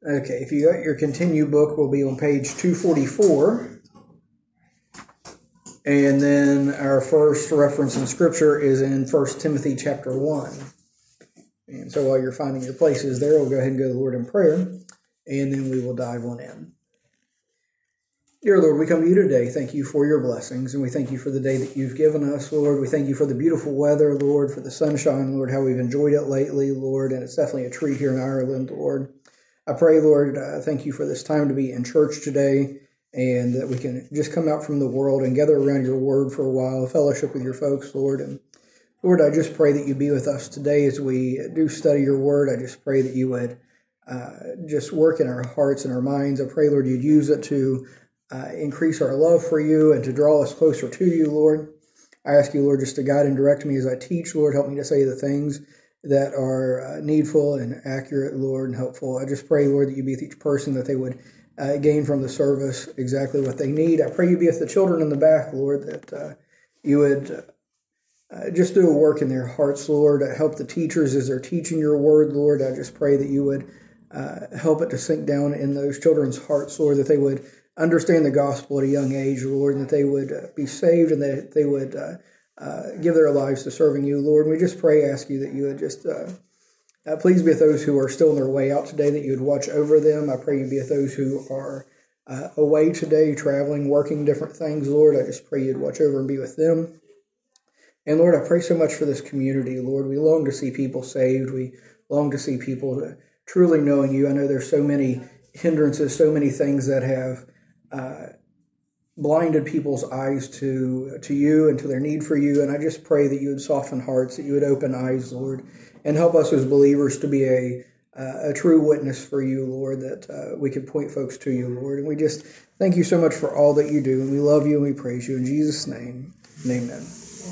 Okay, if you got your continue book, we'll be on page 244. And then our first reference in Scripture is in 1 Timothy chapter 1. And so while you're finding your places there, we'll go ahead and go to the Lord in prayer, and then we will dive on in. Dear Lord, we come to you today. Thank you for your blessings, and we thank you for the day that you've given us, Lord. We thank you for the beautiful weather, Lord, for the sunshine, Lord, how we've enjoyed it lately, Lord, and it's definitely a treat here in Ireland, Lord. I pray, Lord, thank you for this time to be in church today, and that we can just come out from the world and gather around your word for a while, fellowship with your folks, Lord. And Lord, I just pray that you be with us today as we do study your word. I just pray that you would just work in our hearts and our minds. I pray, Lord, you'd use it to increase our love for you and to draw us closer to you, Lord. I ask you, Lord, just to guide and direct me as I teach. Lord, help me to say the things that are needful and accurate, Lord, and helpful. I just pray, Lord, that you be with each person, that they would gain from the service exactly what they need. I pray you be with the children in the back, Lord, that you would just do a work in their hearts, Lord. Help the teachers as they're teaching your word, Lord. I just pray that you would help it to sink down in those children's hearts, Lord, that they would understand the gospel at a young age, Lord, and that they would be saved and that they would give their lives to serving you, Lord. And we just ask you that you would just please be with those who are still on their way out today, that you would watch over them. I pray you be with those who are away today, traveling, working different things, Lord. I just pray you'd watch over and be with them. And Lord, I pray so much for this community, Lord. We long to see people saved. We long to see people truly knowing you. I know there's so many hindrances, so many things that have blinded people's eyes to you and to their need for you. And I just pray that you would soften hearts, that you would open eyes, Lord, and help us as believers to be a true witness for you, Lord, that we could point folks to you, Lord. And we just thank you so much for all that you do. And we love you and we praise you. In Jesus' name, amen.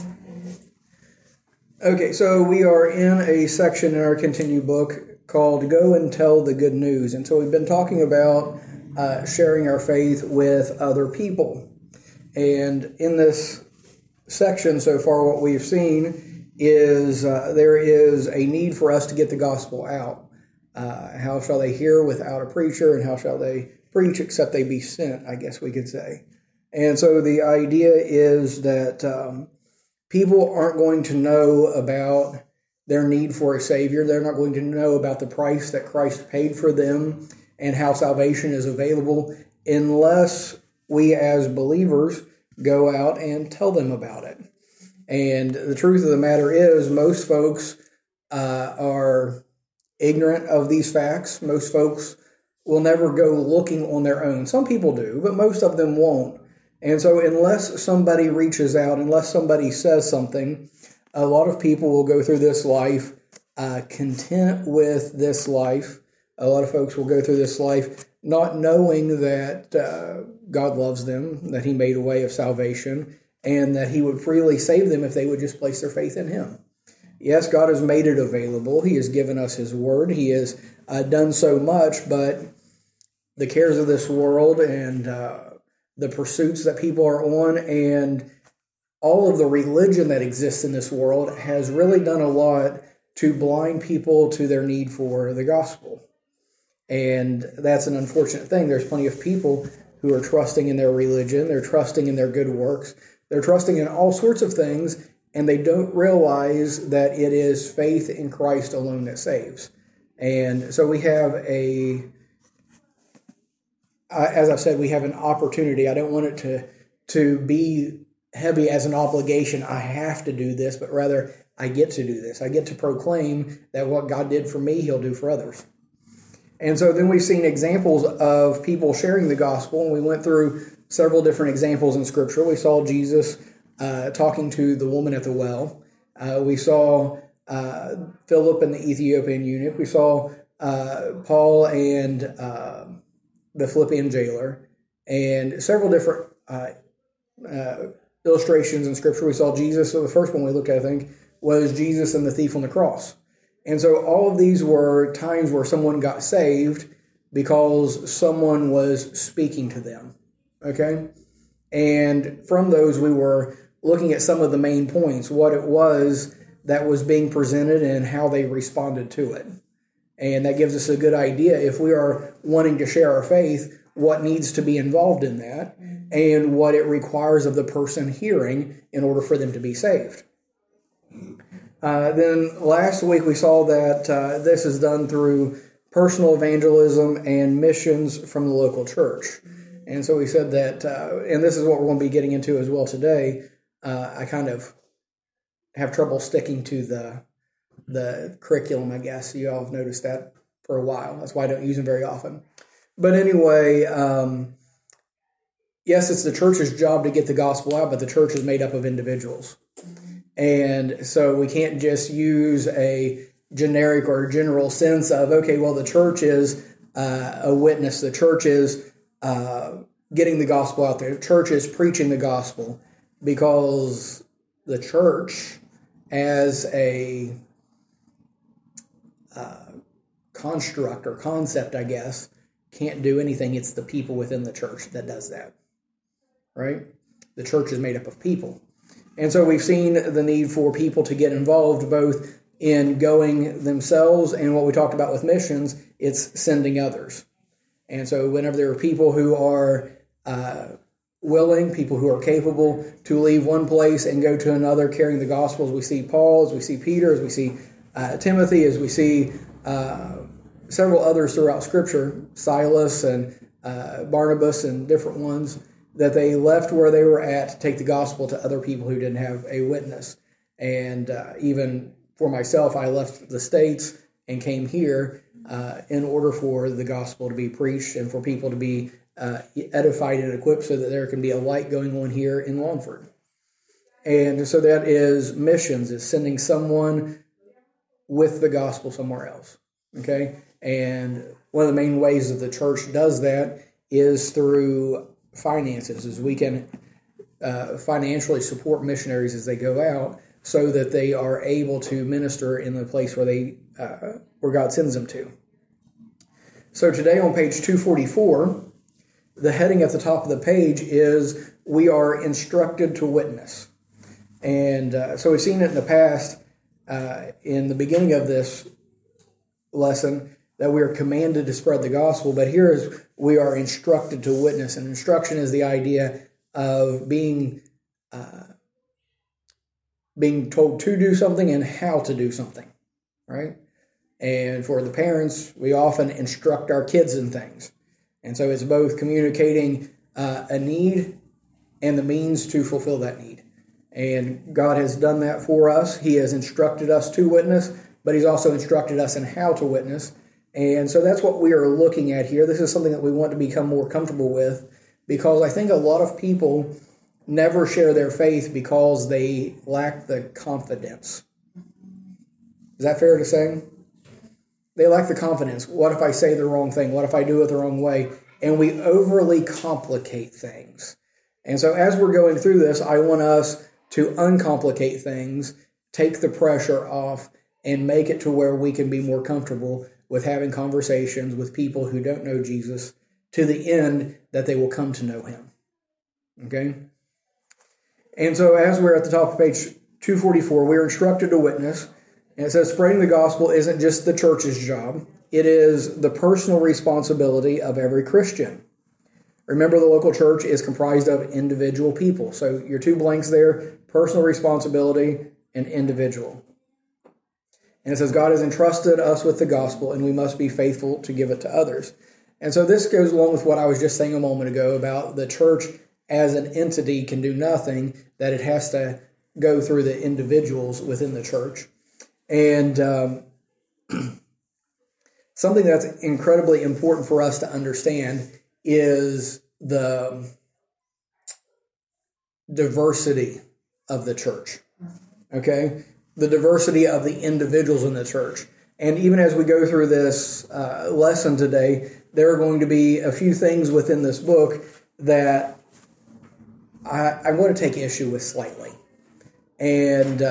Okay, so we are in a section in our continue book called Go and Tell the Good News. And so we've been talking about sharing our faith with other people. And in this section so far, what we've seen is there is a need for us to get the gospel out. How shall they hear without a preacher, and how shall they preach except they be sent, I guess we could say. And so the idea is that people aren't going to know about their need for a Savior. They're not going to know about the price that Christ paid for them and how salvation is available unless we as believers go out and tell them about it. And the truth of the matter is most folks are ignorant of these facts. Most folks will never go looking on their own. Some people do, but most of them won't. And so unless somebody reaches out, unless somebody says something, a lot of people will go through this life content with this life. A lot of folks will go through this life not knowing that God loves them, that he made a way of salvation, and that he would freely save them if they would just place their faith in him. Yes, God has made it available. He has given us his word. He has done so much, but the cares of this world and the pursuits that people are on and all of the religion that exists in this world has really done a lot to blind people to their need for the gospel. And that's an unfortunate thing. There's plenty of people who are trusting in their religion. They're trusting in their good works. They're trusting in all sorts of things, and they don't realize that it is faith in Christ alone that saves. And so we have as I said, we have an opportunity. I don't want it to be heavy as an obligation. I have to do this, but rather I get to do this. I get to proclaim that what God did for me, he'll do for others. And so then we've seen examples of people sharing the gospel, and we went through several different examples in Scripture. We saw Jesus talking to the woman at the well. We saw Philip and the Ethiopian eunuch. We saw Paul and the Philippian jailer, and several different illustrations in Scripture. We saw Jesus, so the first one we looked at, I think, was Jesus and the thief on the cross. And so all of these were times where someone got saved because someone was speaking to them, okay? And from those, we were looking at some of the main points, what it was that was being presented and how they responded to it. And that gives us a good idea, if we are wanting to share our faith, what needs to be involved in that and what it requires of the person hearing in order for them to be saved. Then last week we saw that this is done through personal evangelism and missions from the local church. And so we said that, and this is what we're going to be getting into as well today, I kind of have trouble sticking to the curriculum, I guess. You all have noticed that for a while. That's why I don't use them very often. But anyway, yes, it's the church's job to get the gospel out, but the church is made up of individuals. And so we can't just use a generic or general sense of, okay, well, the church is a witness. The church is getting the gospel out there. The church is preaching the gospel, because the church as a construct or concept, I guess, can't do anything. It's the people within the church that does that, right? The church is made up of people. And so we've seen the need for people to get involved both in going themselves and what we talked about with missions, it's sending others. And so whenever there are people who are willing, people who are capable to leave one place and go to another carrying the gospel, as we see Paul, as we see Peter, as we see Timothy, as we see several others throughout Scripture, Silas and Barnabas and different ones, that they left where they were at to take the gospel to other people who didn't have a witness. And even for myself, I left the States and came here in order for the gospel to be preached and for people to be edified and equipped so that there can be a light going on here in Longford. And so that is missions, is sending someone with the gospel somewhere else. Okay? And one of the main ways that the church does that is through finances, is we can financially support missionaries as they go out so that they are able to minister in the place where they where God sends them to. So today on page 244, the heading at the top of the page is, we are instructed to witness. And so we've seen it in the past, in the beginning of this lesson, that we are commanded to spread the gospel, but here is, we are instructed to witness. And instruction is the idea of being told to do something and how to do something, right? And for the parents, we often instruct our kids in things. And so it's both communicating a need and the means to fulfill that need. And God has done that for us. He has instructed us to witness, but He's also instructed us in how to witness. And so that's what we are looking at here. This is something that we want to become more comfortable with, because I think a lot of people never share their faith because they lack the confidence. Is that fair to say? They lack the confidence. What if I say the wrong thing? What if I do it the wrong way? And we overly complicate things. And so as we're going through this, I want us to uncomplicate things, take the pressure off, and make it to where we can be more comfortable with having conversations with people who don't know Jesus, to the end that they will come to know Him. Okay? And so as we're at the top of page 244, we're instructed to witness. And it says spreading the gospel isn't just the church's job. It is the personal responsibility of every Christian. Remember, the local church is comprised of individual people. So your two blanks there, personal responsibility and individual. And it says God has entrusted us with the gospel, and we must be faithful to give it to others. And so this goes along with what I was just saying a moment ago about the church as an entity can do nothing, that it has to go through the individuals within the church. And something that's incredibly important for us to understand is the diversity of the church. Okay? The diversity of the individuals in the church. And even as we go through this lesson today, there are going to be a few things within this book that I'm going to take issue with slightly. And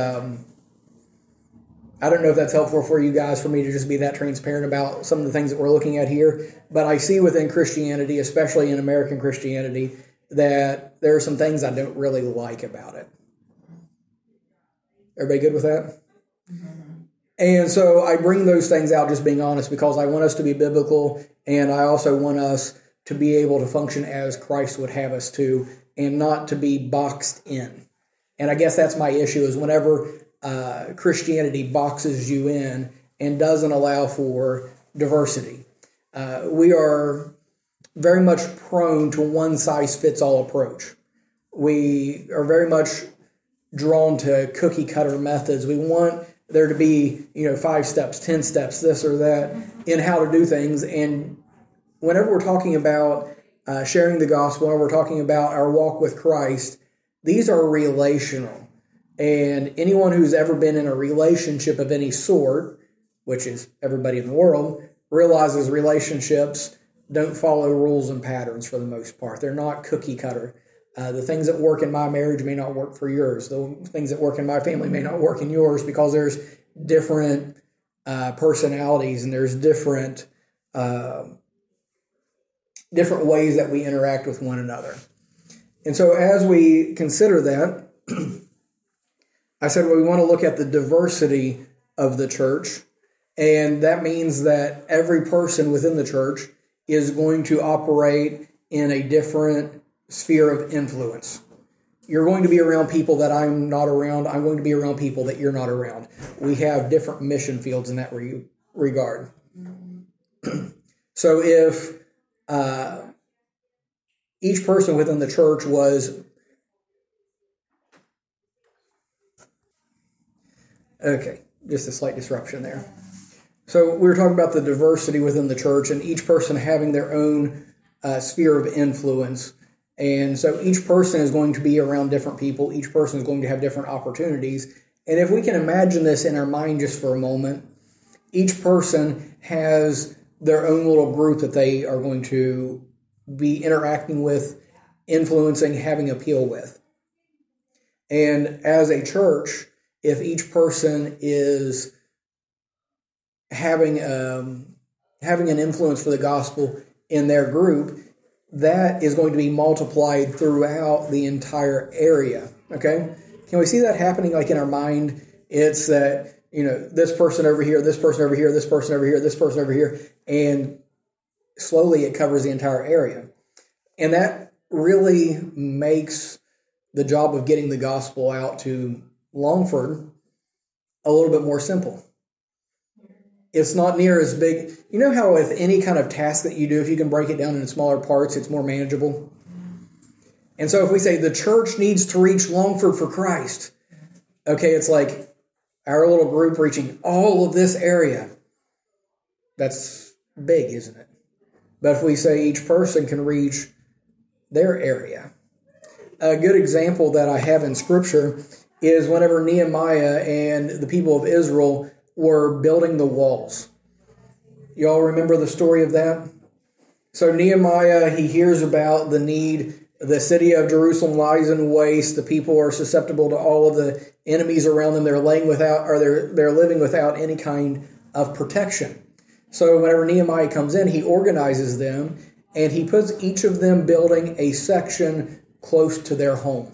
I don't know if that's helpful for you guys, for me to just be that transparent about some of the things that we're looking at here. But I see within Christianity, especially in American Christianity, that there are some things I don't really like about it. Everybody good with that? Mm-hmm. And so I bring those things out, just being honest, because I want us to be biblical, and I also want us to be able to function as Christ would have us to, and not to be boxed in. And I guess that's my issue, is whenever Christianity boxes you in and doesn't allow for diversity. We are very much prone to one-size-fits-all approach. We are very much drawn to cookie-cutter methods. We want there to be, 5 steps, 10 steps, this or that, in how to do things. And whenever we're talking about sharing the gospel, or we're talking about our walk with Christ, these are relational. And anyone who's ever been in a relationship of any sort, which is everybody in the world, realizes relationships don't follow rules and patterns for the most part. They're not cookie cutter. The things that work in my marriage may not work for yours. The things that work in my family may not work in yours, because there's different personalities, and there's different ways that we interact with one another. And so as we consider that, I said, we want to look at the diversity of the church. And that means that every person within the church is going to operate in a different sphere of influence. You're going to be around people that I'm not around. I'm going to be around people that you're not around. We have different mission fields in that regard. So if each person within the church was... Okay, just a slight disruption there. So we were talking about the diversity within the church, and each person having their own sphere of influence. And so each person is going to be around different people. Each person is going to have different opportunities. And if we can imagine this in our mind just for a moment, each person has their own little group that they are going to be interacting with, influencing, having appeal with. And as a church, if each person is having an influence for the gospel in their group, that is going to be multiplied throughout the entire area. Okay? Can we see that happening like in our mind? It's that, this person over here, this person over here, this person over here, this person over here, and slowly it covers the entire area. And that really makes the job of getting the gospel out to Longford a little bit more simple. It's not near as big. You know how with any kind of task that you do, if you can break it down into smaller parts, it's more manageable? And so if we say the church needs to reach Longford for Christ, okay, it's like our little group reaching all of this area. That's big, isn't it? But if we say each person can reach their area. A good example that I have in Scripture is whenever Nehemiah and the people of Israel were building the walls. Y'all remember the story of that? So Nehemiah, he hears about the need. The city of Jerusalem lies in waste. The people are susceptible to all of the enemies around them. They're living without any kind of protection. So whenever Nehemiah comes in, he organizes them, and he puts each of them building a section close to their home,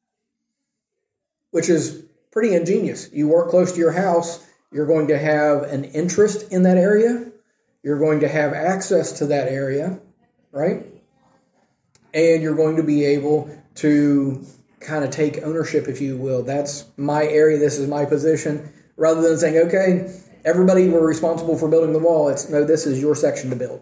which is pretty ingenious. You work close to your house, you're going to have an interest in that area. You're going to have access to that area, right? And you're going to be able to kind of take ownership, if you will. That's my area. This is my position. Rather than saying, okay, everybody were responsible for building the wall. It's, no, this is your section to build.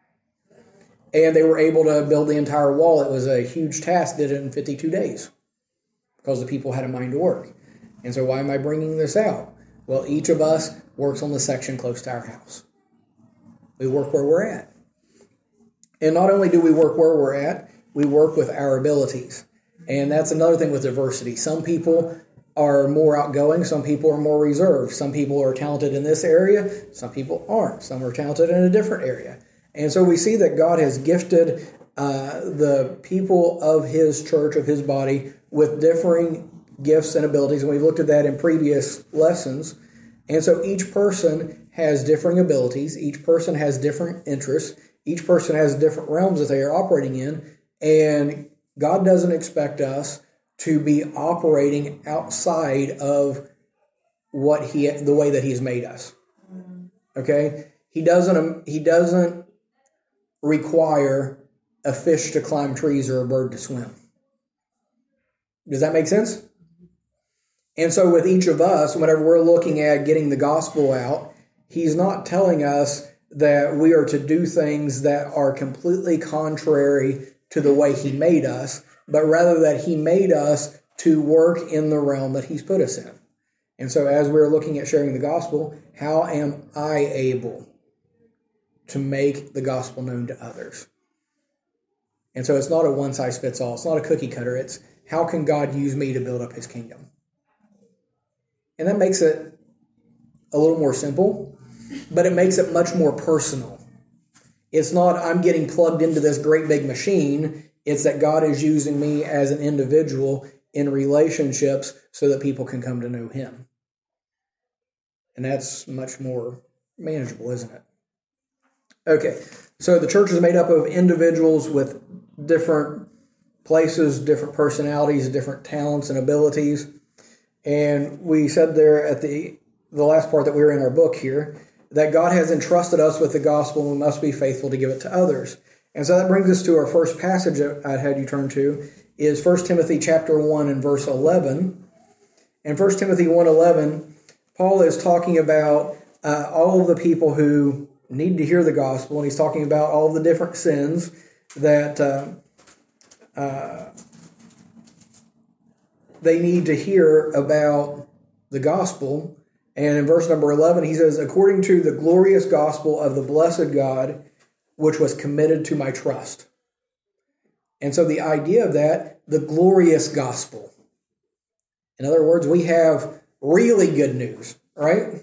And they were able to build the entire wall. It was a huge task, did it in 52 days because the people had a mind to work. And so why am I bringing this out? Well, each of us works on the section close to our house. We work where we're at. And not only do we work where we're at, we work with our abilities. And that's another thing with diversity. Some people are more outgoing. Some people are more reserved. Some people are talented in this area. Some people aren't. Some are talented in a different area. And so we see that God has gifted the people of His church, of His body, with differing gifts and abilities. And we've looked at that in previous lessons. And so each person has differing abilities. Each person has different interests. Each person has different realms that they are operating in. And God doesn't expect us to be operating outside of the way that He's made us. Okay? He doesn't require a fish to climb trees or a bird to swim. Does that make sense? And so with each of us, whenever we're looking at getting the gospel out, He's not telling us that we are to do things that are completely contrary to the way He made us, but rather that He made us to work in the realm that He's put us in. And so as we're looking at sharing the gospel, how am I able to make the gospel known to others? And so it's not a one-size-fits-all. It's not a cookie cutter. It's how can God use me to build up His kingdom? And that makes it a little more simple, but it makes it much more personal. It's not I'm getting plugged into this great big machine. It's that God is using me as an individual in relationships so that people can come to know Him. And that's much more manageable, isn't it? Okay, so the church is made up of individuals with different places, different personalities, different talents and abilities. And we said there at the last part that we were in our book here, that God has entrusted us with the gospel and we must be faithful to give it to others. And so that brings us to our first passage I had you turn to, is 1 Timothy chapter 1 and verse 11. In 1 Timothy 1:11, Paul is talking about all of the people who need to hear the gospel, and he's talking about all of the different sins that they need to hear about the gospel. And in verse number 11, he says, according to the glorious gospel of the blessed God, which was committed to my trust. And so the idea of that, the glorious gospel. In other words, we have really good news, right?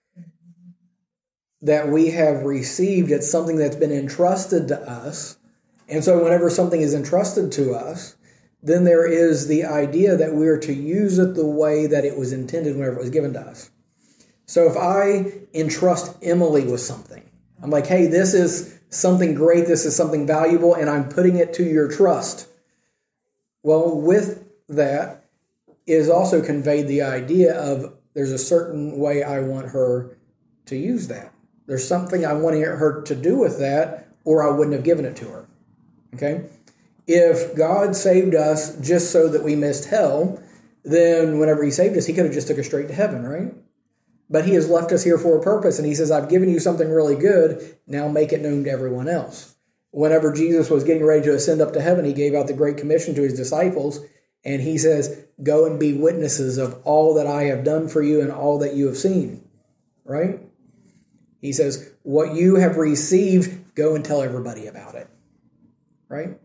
That we have received. It's something that's been entrusted to us. And so whenever something is entrusted to us, then there is the idea that we are to use it the way that it was intended whenever it was given to us. So if I entrust Emily with something, I'm like, hey, this is something great, this is something valuable, and I'm putting it to your trust. Well, with that is also conveyed the idea of there's a certain way I want her to use that. There's something I want her to do with that, or I wouldn't have given it to her. Okay? If God saved us just so that we missed hell, then whenever He saved us, He could have just took us straight to heaven, right? But He has left us here for a purpose, and He says, I've given you something really good, now make it known to everyone else. Whenever Jesus was getting ready to ascend up to heaven, He gave out the Great Commission to His disciples, and He says, go and be witnesses of all that I have done for you and all that you have seen, right? He says, what you have received, go and tell everybody about it, right?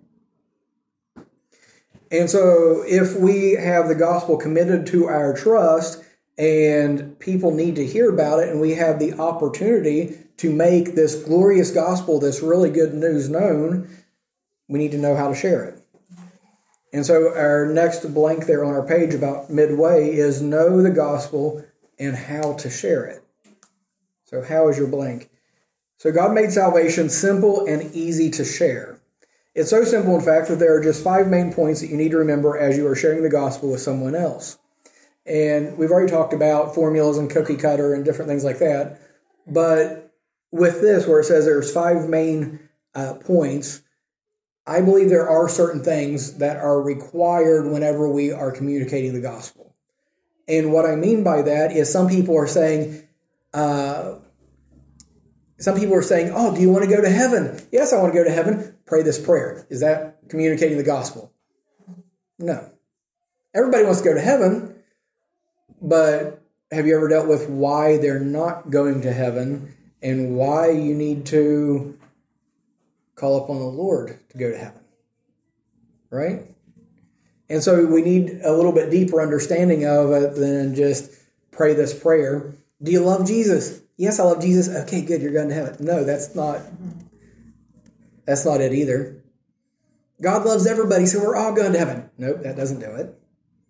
And so if we have the gospel committed to our trust and people need to hear about it and we have the opportunity to make this glorious gospel, this really good news known, we need to know how to share it. And so our next blank there on our page about midway is know the gospel and how to share it. So how is your blank? So God made salvation simple and easy to share. It's so simple, in fact, that there are just 5 main points that you need to remember as you are sharing the gospel with someone else. And we've already talked about formulas and cookie cutter and different things like that. But with this, where it says there's 5 main points, I believe there are certain things that are required whenever we are communicating the gospel. And what I mean by that is some people are saying, oh, do you want to go to heaven? Yes, I want to go to heaven. Pray this prayer. Is that communicating the gospel? No. Everybody wants to go to heaven, but have you ever dealt with why they're not going to heaven and why you need to call upon the Lord to go to heaven? Right? And so we need a little bit deeper understanding of it than just pray this prayer. Do you love Jesus? Yes, I love Jesus. Okay, good, you're going to heaven. No, that's not it either. God loves everybody, so we're all going to heaven. Nope, that doesn't do it.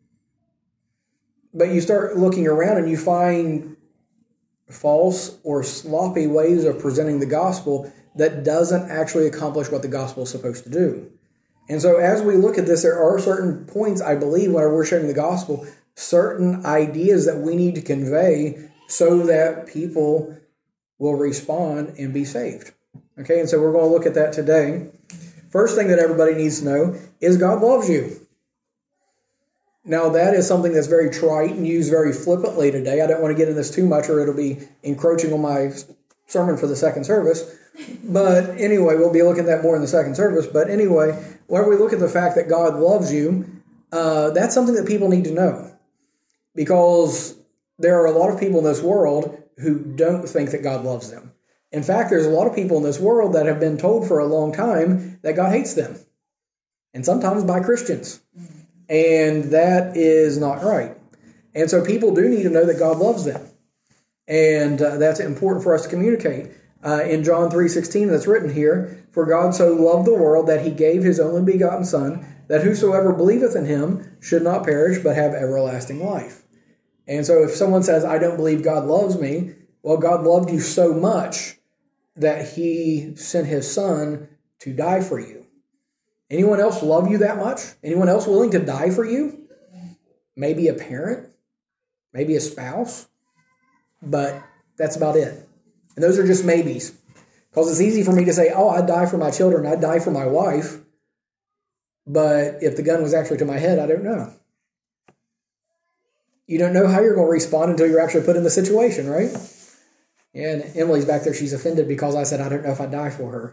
But you start looking around and you find false or sloppy ways of presenting the gospel that doesn't actually accomplish what the gospel is supposed to do. And so as we look at this, there are certain points, I believe, whenever we're sharing the gospel, certain ideas that we need to convey so that people will respond and be saved. Okay, and so we're going to look at that today. First thing that everybody needs to know is God loves you. Now, that is something that's very trite and used very flippantly today. I don't want to get into this too much or it'll be encroaching on my sermon for the second service. But anyway, we'll be looking at that more in the second service. But anyway, whenever we look at the fact that God loves you, that's something that people need to know. Because there are a lot of people in this world who don't think that God loves them. In fact, there's a lot of people in this world that have been told for a long time that God hates them. And sometimes by Christians. And that is not right. And so people do need to know that God loves them. And that's important for us to communicate. In John 3:16, that's written here, "For God so loved the world that he gave his only begotten Son, that whosoever believeth in him should not perish, but have everlasting life." And so if someone says, "I don't believe God loves me," well, God loved you so much that he sent his Son to die for you. Anyone else love you that much? Anyone else willing to die for you? Maybe a parent, maybe a spouse, but that's about it. And those are just maybes. Because it's easy for me to say, oh, I'd die for my children, I'd die for my wife. But if the gun was actually to my head, I don't know. You don't know how you're going to respond until you're actually put in the situation, right? And Emily's back there, she's offended because I said I don't know if I'd die for her.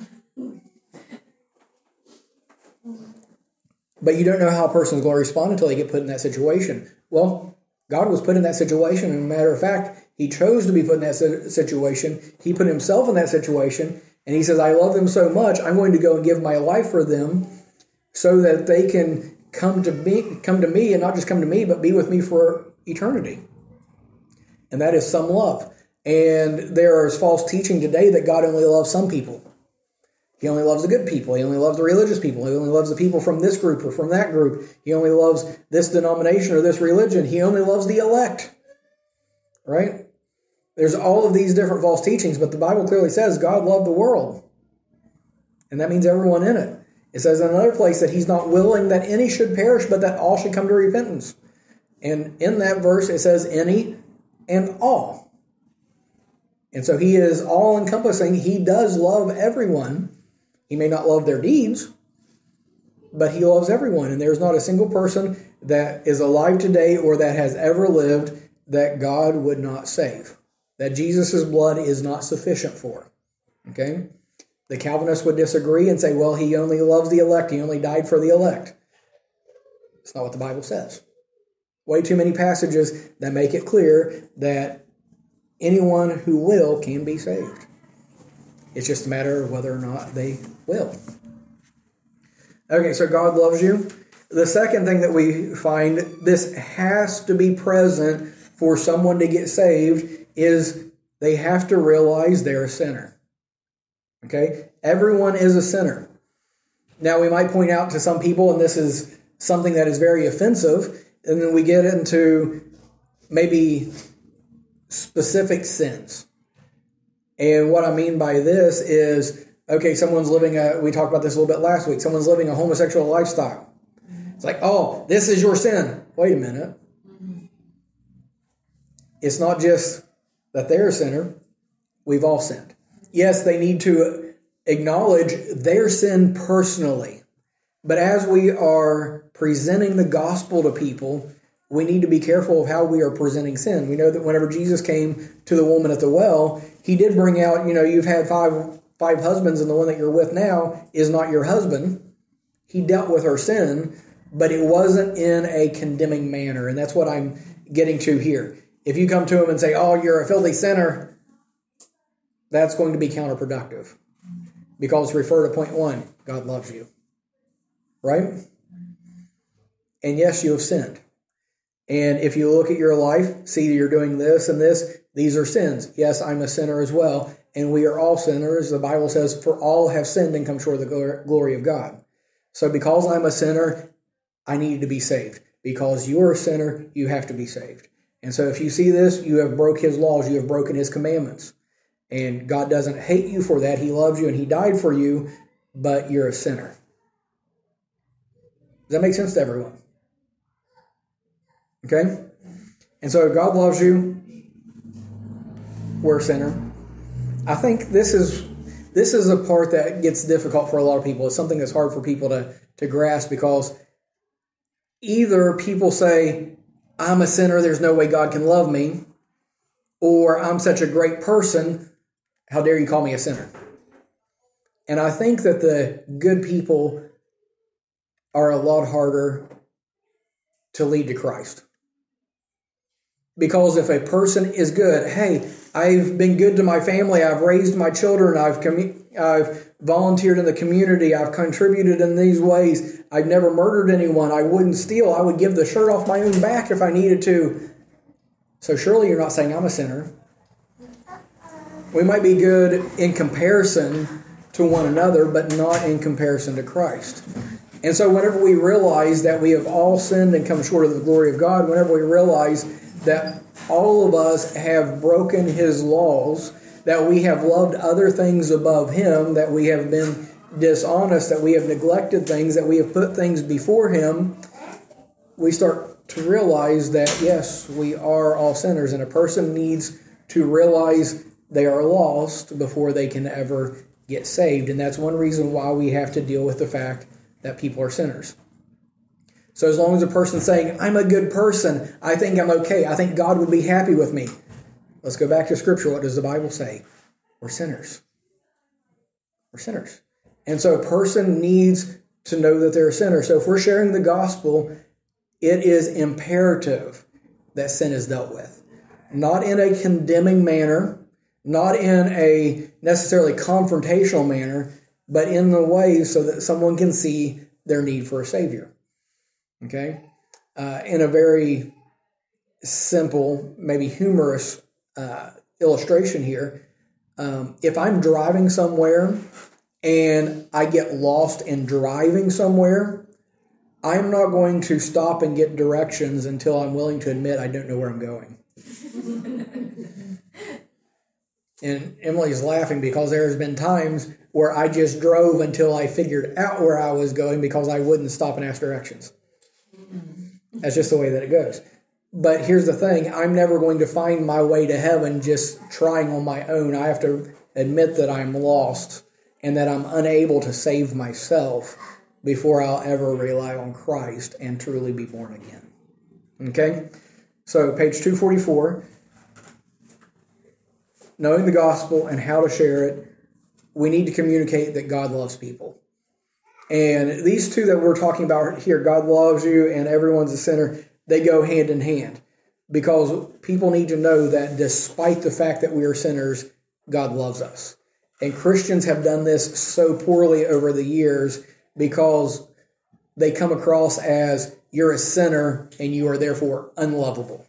But you don't know how a person's going to respond until they get put in that situation. Well, God was put in that situation, and as a matter of fact, he chose to be put in that situation. He put himself in that situation, and he says, I love them so much, I'm going to go and give my life for them so that they can come to me, and not just come to me, but be with me for eternity. And that is some love. And there is false teaching today that God only loves some people. He only loves the good people. He only loves the religious people. He only loves the people from this group or from that group. He only loves this denomination or this religion. He only loves the elect. Right? There's all of these different false teachings, but the Bible clearly says God loved the world. And that means everyone in it. It says in another place that he's not willing that any should perish, but that all should come to repentance. And in that verse, it says any and all. And so he is all-encompassing. He does love everyone. He may not love their deeds, but he loves everyone. And there's not a single person that is alive today or that has ever lived that God would not save. That Jesus' blood is not sufficient for. Okay? The Calvinists would disagree and say, well, he only loves the elect. He only died for the elect. It's not what the Bible says. Way too many passages that make it clear that anyone who will can be saved. It's just a matter of whether or not they will. Okay, so God loves you. The second thing that we find, this has to be present for someone to get saved, is they have to realize they're a sinner. Okay? Everyone is a sinner. Now, we might point out to some people, and this is something that is very offensive, and then we get into maybe specific sins. And what I mean by this is, okay, someone's living we talked about this a little bit last week, someone's living a homosexual lifestyle. It's like, oh, this is your sin. Wait a minute. It's not just that they're a sinner. We've all sinned. Yes, they need to acknowledge their sin personally. But as we are presenting the gospel to people, we need to be careful of how we are presenting sin. We know that whenever Jesus came to the woman at the well, he did bring out, you've had five husbands and the one that you're with now is not your husband. He dealt with her sin, but it wasn't in a condemning manner. And that's what I'm getting to here. If you come to him and say, oh, you're a filthy sinner, that's going to be counterproductive. Because refer to point 1, God loves you. Right? And yes, you have sinned. And if you look at your life, see that you're doing this and this, these are sins. Yes, I'm a sinner as well, and we are all sinners. The Bible says, for all have sinned and come short of the glory of God. So because I'm a sinner, I need to be saved. Because you're a sinner, you have to be saved. And so if you see this, you have broke his laws, you have broken his commandments. And God doesn't hate you for that. He loves you and he died for you, but you're a sinner. Does that make sense to everyone? Okay? And so God loves you. We're a sinner. I think this is a part that gets difficult for a lot of people. It's something that's hard for people to grasp, because either people say, I'm a sinner, there's no way God can love me, or I'm such a great person, how dare you call me a sinner? And I think that the good people are a lot harder to lead to Christ. Because if a person is good, hey, I've been good to my family, I've raised my children, I've volunteered in the community, I've contributed in these ways, I've never murdered anyone, I wouldn't steal, I would give the shirt off my own back if I needed to. So surely you're not saying I'm a sinner. We might be good in comparison to one another, but not in comparison to Christ. And so whenever we realize that we have all sinned and come short of the glory of God, whenever we realize that all of us have broken His laws, that we have loved other things above Him, that we have been dishonest, that we have neglected things, that we have put things before Him, we start to realize that, yes, we are all sinners, and a person needs to realize they are lost before they can ever get saved. And that's one reason why we have to deal with the fact that people are sinners. So as long as a person's saying, I'm a good person, I think I'm okay, I think God would be happy with me. Let's go back to Scripture. What does the Bible say? We're sinners. We're sinners. And so a person needs to know that they're a sinner. So if we're sharing the gospel, it is imperative that sin is dealt with. Not in a condemning manner, not in a necessarily confrontational manner, but in the way so that someone can see their need for a Savior. Okay? In a very simple, maybe humorous illustration here, if I'm driving somewhere and I get lost in driving somewhere, I'm not going to stop and get directions until I'm willing to admit I don't know where I'm going. And Emily's laughing because there's been times where I just drove until I figured out where I was going because I wouldn't stop and ask directions. That's just the way that it goes. But here's the thing, I'm never going to find my way to heaven just trying on my own. I have to admit that I'm lost and that I'm unable to save myself before I'll ever rely on Christ and truly be born again. Okay? So page 244, knowing the gospel and how to share it, we need to communicate that God loves people. And these two that we're talking about here, God loves you and everyone's a sinner, they go hand in hand. Because people need to know that despite the fact that we are sinners, God loves us. And Christians have done this so poorly over the years because they come across as you're a sinner and you are therefore unlovable.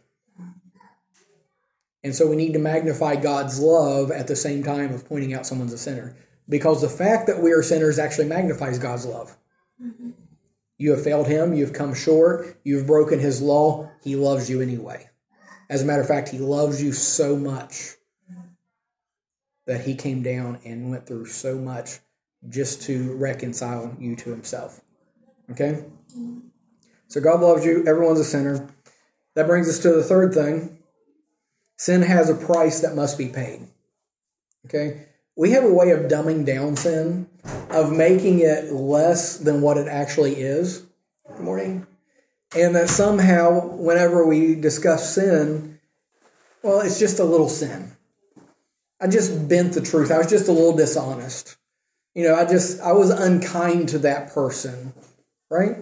And so we need to magnify God's love at the same time of pointing out someone's a sinner. Because the fact that we are sinners actually magnifies God's love. Mm-hmm. You have failed Him, you've come short, you've broken His law, He loves you anyway. As a matter of fact, He loves you so much that He came down and went through so much just to reconcile you to Himself. Okay? So God loves you, everyone's a sinner. That brings us to the third thing. Sin has a price that must be paid. Okay? We have a way of dumbing down sin, of making it less than what it actually is. Good morning. And that somehow, whenever we discuss sin, well, it's just a little sin. I just bent the truth. I was just a little dishonest. I was unkind to that person, right?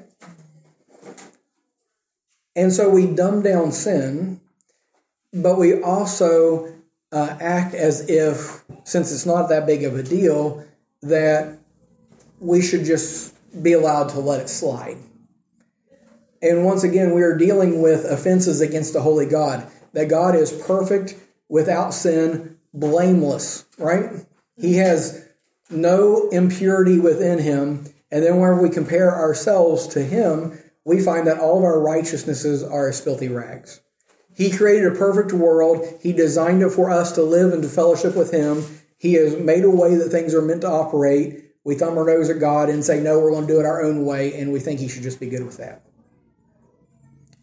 And so we dumb down sin, but we also act as if, since it's not that big of a deal, that we should just be allowed to let it slide. And once again, we are dealing with offenses against the holy God. That God is perfect, without sin, blameless, right? He has no impurity within Him. And then whenever we compare ourselves to Him, we find that all of our righteousnesses are as filthy rags. He created a perfect world. He designed it for us to live and to fellowship with Him. He has made a way that things are meant to operate. We thumb our nose at God and say, no, we're going to do it our own way, and we think He should just be good with that.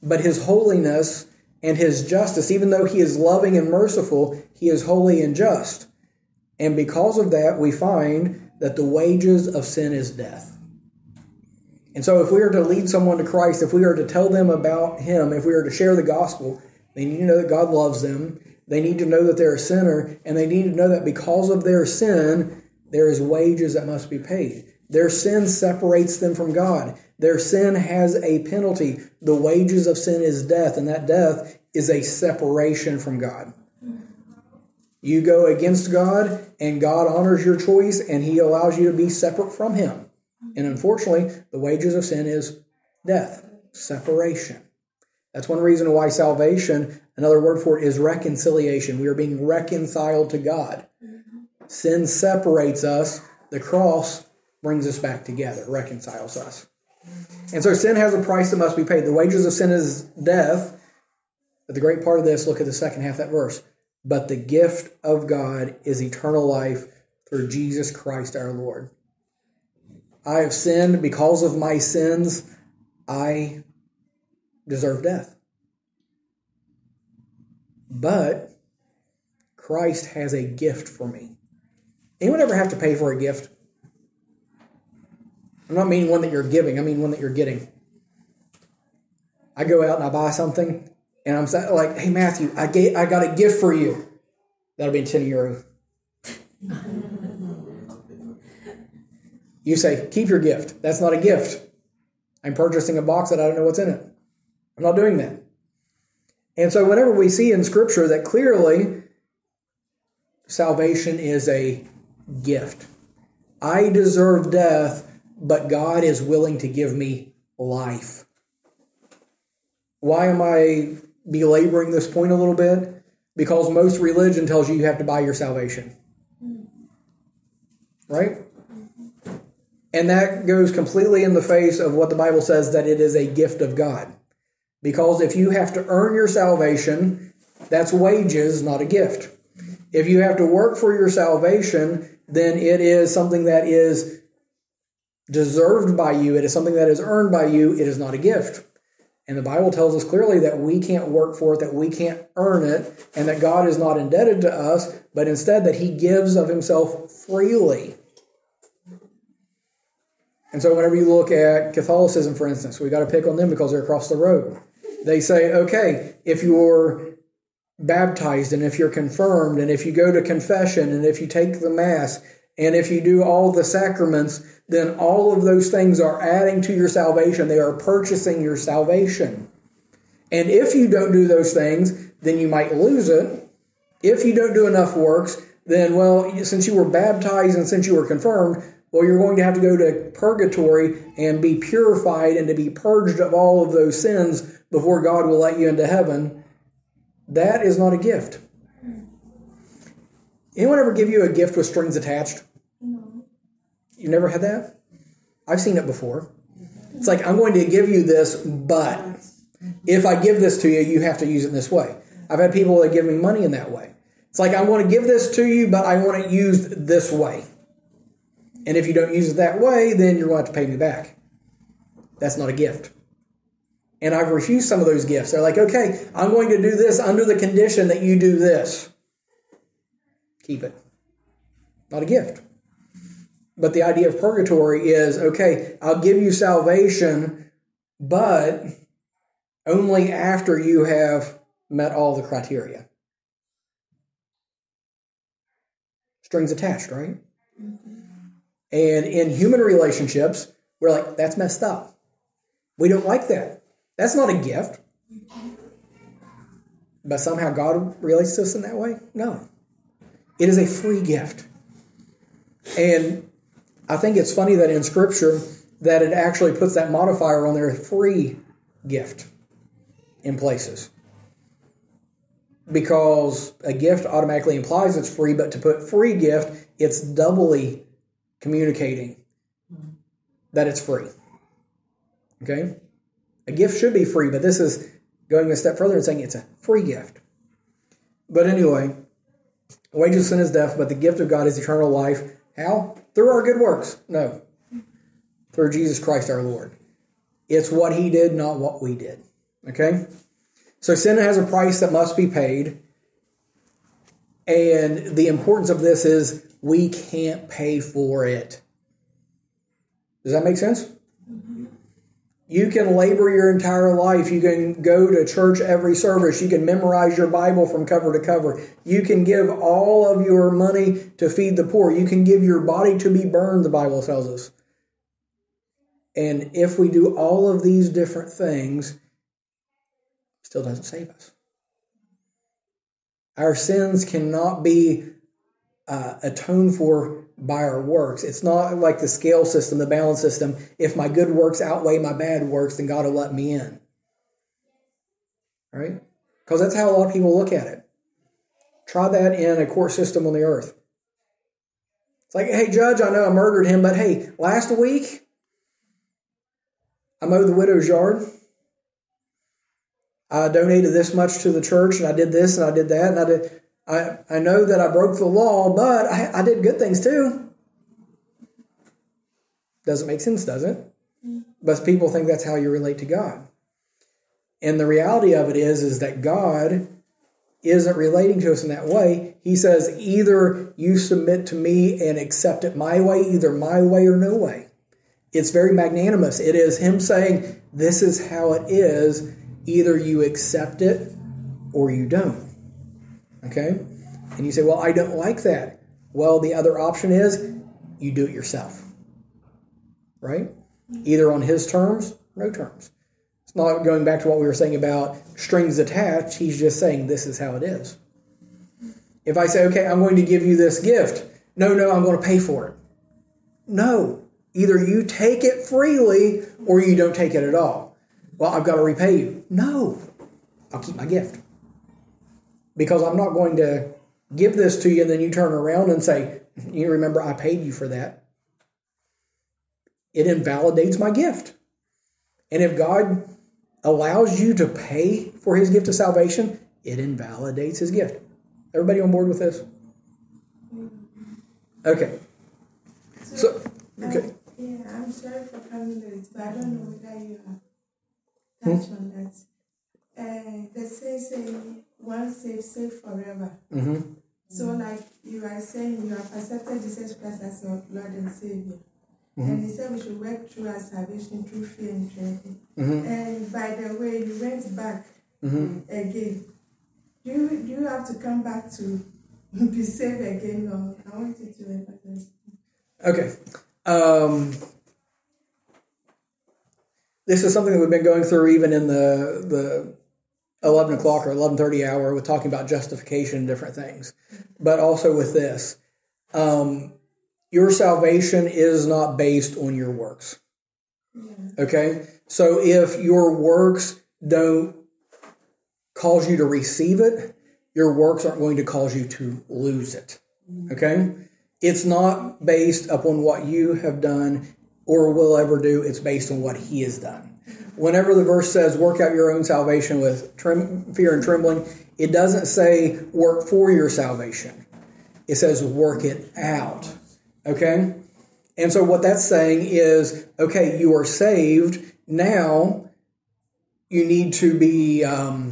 but his holiness and his justice, even though he is loving and merciful, he is holy and just. And because of that, we find that the wages of sin is death. And so if we are to lead someone to Christ, if we are to tell them about him, if we are to share the gospel, they need to know that God loves them. They need to know that they're a sinner, and they need to know that because of their sin, there is wages that must be paid. Their sin separates them from God. Their sin has a penalty. The wages of sin is death, and that death is a separation from God. You go against God, and God honors your choice, and he allows you to be separate from him. And unfortunately, the wages of sin is death, separation. That's one reason why salvation, another word for it, is reconciliation. We are being reconciled to God. Sin separates us. The cross brings us back together, reconciles us. And so sin has a price that must be paid. The wages of sin is death. But the great part of this, look at the second half of that verse. But the gift of God is eternal life through Jesus Christ our Lord. I have sinned. Because of my sins, I deserve death. But Christ has a gift for me. Anyone ever have to pay for a gift? I'm not meaning one that you're giving. I mean one that you're getting. I go out and I buy something, and I'm like, hey, Matthew, I got a gift for you. That'll be 10 euro. You say, keep your gift. That's not a gift. I'm purchasing a box that I don't know what's in it. I'm not doing that. And so whenever we see in Scripture that clearly salvation is a gift. I deserve death, but God is willing to give me life. Why am I belaboring this point a little bit? Because most religion tells you have to buy your salvation. Right? And that goes completely in the face of what the Bible says, that it is a gift of God. Because if you have to earn your salvation, that's wages, not a gift. If you have to work for your salvation, then it is something that is deserved by you. It is something that is earned by you. It is not a gift. And the Bible tells us clearly that we can't work for it, that we can't earn it, and that God is not indebted to us, but instead that he gives of himself freely. And so whenever you look at Catholicism, for instance, we got to pick on them because they're across the road. They say, okay, if you're baptized and if you're confirmed and if you go to confession and if you take the Mass and if you do all the sacraments, then all of those things are adding to your salvation. They are purchasing your salvation. And if you don't do those things, then you might lose it. If you don't do enough works, then, well, since you were baptized and since you were confirmed, well, you're going to have to go to purgatory and be purified and to be purged of all of those sins before God will let you into heaven. That is not a gift. Anyone ever give you a gift with strings attached? No. You never had that? I've seen it before. It's like, I'm going to give you this, but if I give this to you, you have to use it in this way. I've had people that give me money in that way. It's like, I want to give this to you, but I want it used this way. And if you don't use it that way, then you're going to have to pay me back. That's not a gift. And I've refused some of those gifts. They're like, okay, I'm going to do this under the condition that you do this. Keep it. Not a gift. But the idea of purgatory is, okay, I'll give you salvation, but only after you have met all the criteria. Strings attached, right? And in human relationships, we're like, that's messed up. We don't like that. That's not a gift. But somehow God relates to us in that way? No. It is a free gift. And I think it's funny that in Scripture that it actually puts that modifier on there, free gift, in places. Because a gift automatically implies it's free, but to put free gift, it's doubly communicating that it's free. Okay? A gift should be free, but this is going a step further and saying it's a free gift. But anyway, the wages of sin is death, but the gift of God is eternal life. How? Through our good works? No. Through Jesus Christ our Lord. It's what he did, not what we did. Okay? So sin has a price that must be paid. And the importance of this is we can't pay for it. Does that make sense? Mm-hmm. You can labor your entire life. You can go to church every service. You can memorize your Bible from cover to cover. You can give all of your money to feed the poor. You can give your body to be burned, the Bible tells us. And if we do all of these different things, it still doesn't save us. Our sins cannot be atoned for by our works. It's not like the scale system, the balance system. If my good works outweigh my bad works, then God will let me in. Right? Because that's how a lot of people look at it. Try that in a court system on the earth. It's like, hey, judge, I know I murdered him, but hey, last week, I mowed the widow's yard. I donated this much to the church, and I did this, and I did that, and I know that I broke the law, but I did good things too. Doesn't make sense, does it? But people think that's how you relate to God. And the reality of it is that God isn't relating to us in that way. He says, either you submit to me and accept it my way, either my way or no way. It's very magnanimous. It is him saying, this is how it is. Either you accept it or you don't. Okay? And you say, well, I don't like that. Well, the other option is you do it yourself. Right? Either on his terms, no terms. It's not going back to what we were saying about strings attached. He's just saying this is how it is. If I say, okay, I'm going to give you this gift. No, I'm going to pay for it. No. Either you take it freely or you don't take it at all. Well, I've got to repay you. No. I'll keep my gift. Because I'm not going to give this to you and then you turn around and say, you remember I paid you for that. It invalidates my gift. And if God allows you to pay for his gift of salvation, it invalidates his gift. Everybody on board with this? Okay. Okay. Yeah, I'm sorry for coming late, but I don't know whether you have touched on that. They say once saved forever. Mm-hmm. So like you are saying, you have accepted Jesus Christ as your Lord and Savior. Mm-hmm. And he said we should work through our salvation through fear and trembling. Mm-hmm. And by the way, you went back again. Do you have to come back to be saved again? No, I want you to emphasize. Okay. This is something that we've been going through even in the 11 o'clock or 11:30 hour with talking about justification and different things. But also with this, your salvation is not based on your works. Okay? So if your works don't cause you to receive it, your works aren't going to cause you to lose it. Okay? It's not based upon what you have done or will ever do. It's based on what he has done. Whenever the verse says, work out your own salvation with fear and trembling, it doesn't say work for your salvation. It says work it out. Okay? And so what that's saying is, okay, you are saved. Now you need to be, I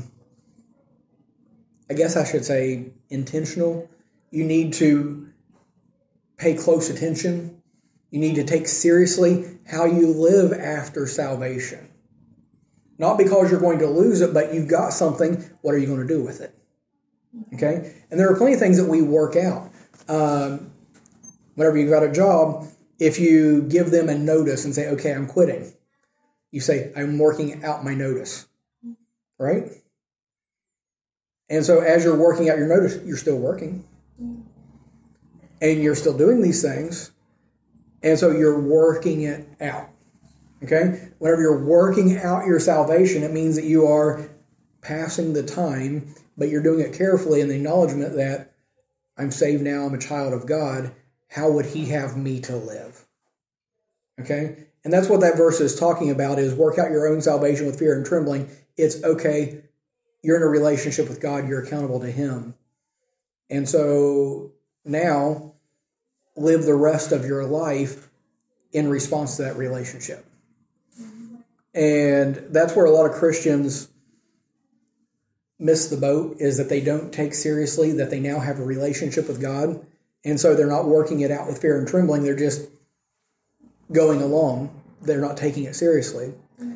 guess I should say intentional. You need to pay close attention. You need to take seriously how you live after salvation. Not because you're going to lose it, but you've got something. What are you going to do with it? Okay? And there are plenty of things that we work out. Whenever you've got a job, if you give them a notice and say, okay, I'm quitting, you say, I'm working out my notice. Right? And so as you're working out your notice, you're still working. And you're still doing these things. And so you're working it out. Okay? Whenever you're working out your salvation, it means that you are passing the time, but you're doing it carefully in the acknowledgement that I'm saved now, I'm a child of God. How would he have me to live? Okay? And that's what that verse is talking about, is work out your own salvation with fear and trembling. It's okay, you're in a relationship with God, you're accountable to him. And so now live the rest of your life in response to that relationship. And that's where a lot of Christians miss the boat is that they don't take seriously that they now have a relationship with God. And so they're not working it out with fear and trembling. They're just going along. They're not taking it seriously.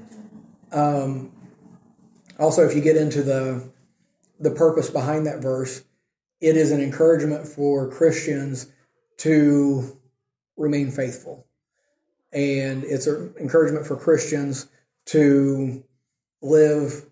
Also, if you get into the purpose behind that verse, it is an encouragement for Christians to remain faithful. And it's an encouragement for Christians to live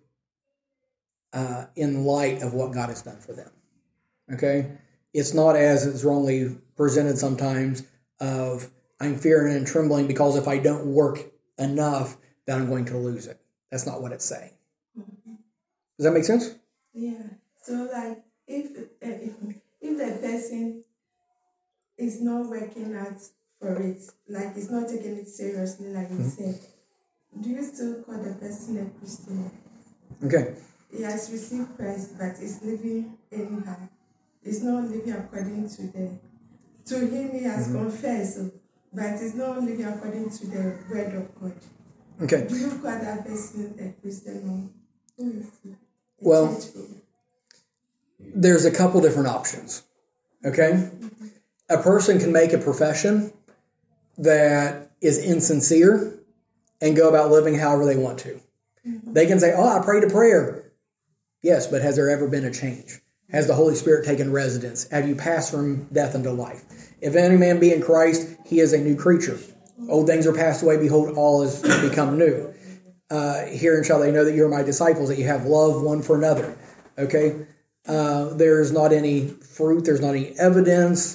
in light of what God has done for them. Okay? It's not as it's wrongly presented sometimes of I'm fearing and trembling because if I don't work enough, then I'm going to lose it. That's not what it's saying. Does that make sense? Yeah. So like if the person is not working out for it, like it's not taking it seriously, like you said, do you still call the person a Christian? Okay. He has received Christ, but is living anyhow. He's not living according to him he has confessed, but he's not living according to the word of God. Okay. Do you call that person a Christian or who is he? Well, there's a couple different options. Okay? A person can make a profession that is insincere and go about living however they want to. They can say, I prayed a prayer. Yes, but has there ever been a change? Has the Holy Spirit taken residence? Have you passed from death into life? If any man be in Christ, he is a new creature. Old things are passed away. Behold, all is become new. Herein shall they know that you are my disciples, that you have love one for another. Okay? There's not any fruit. There's not any evidence.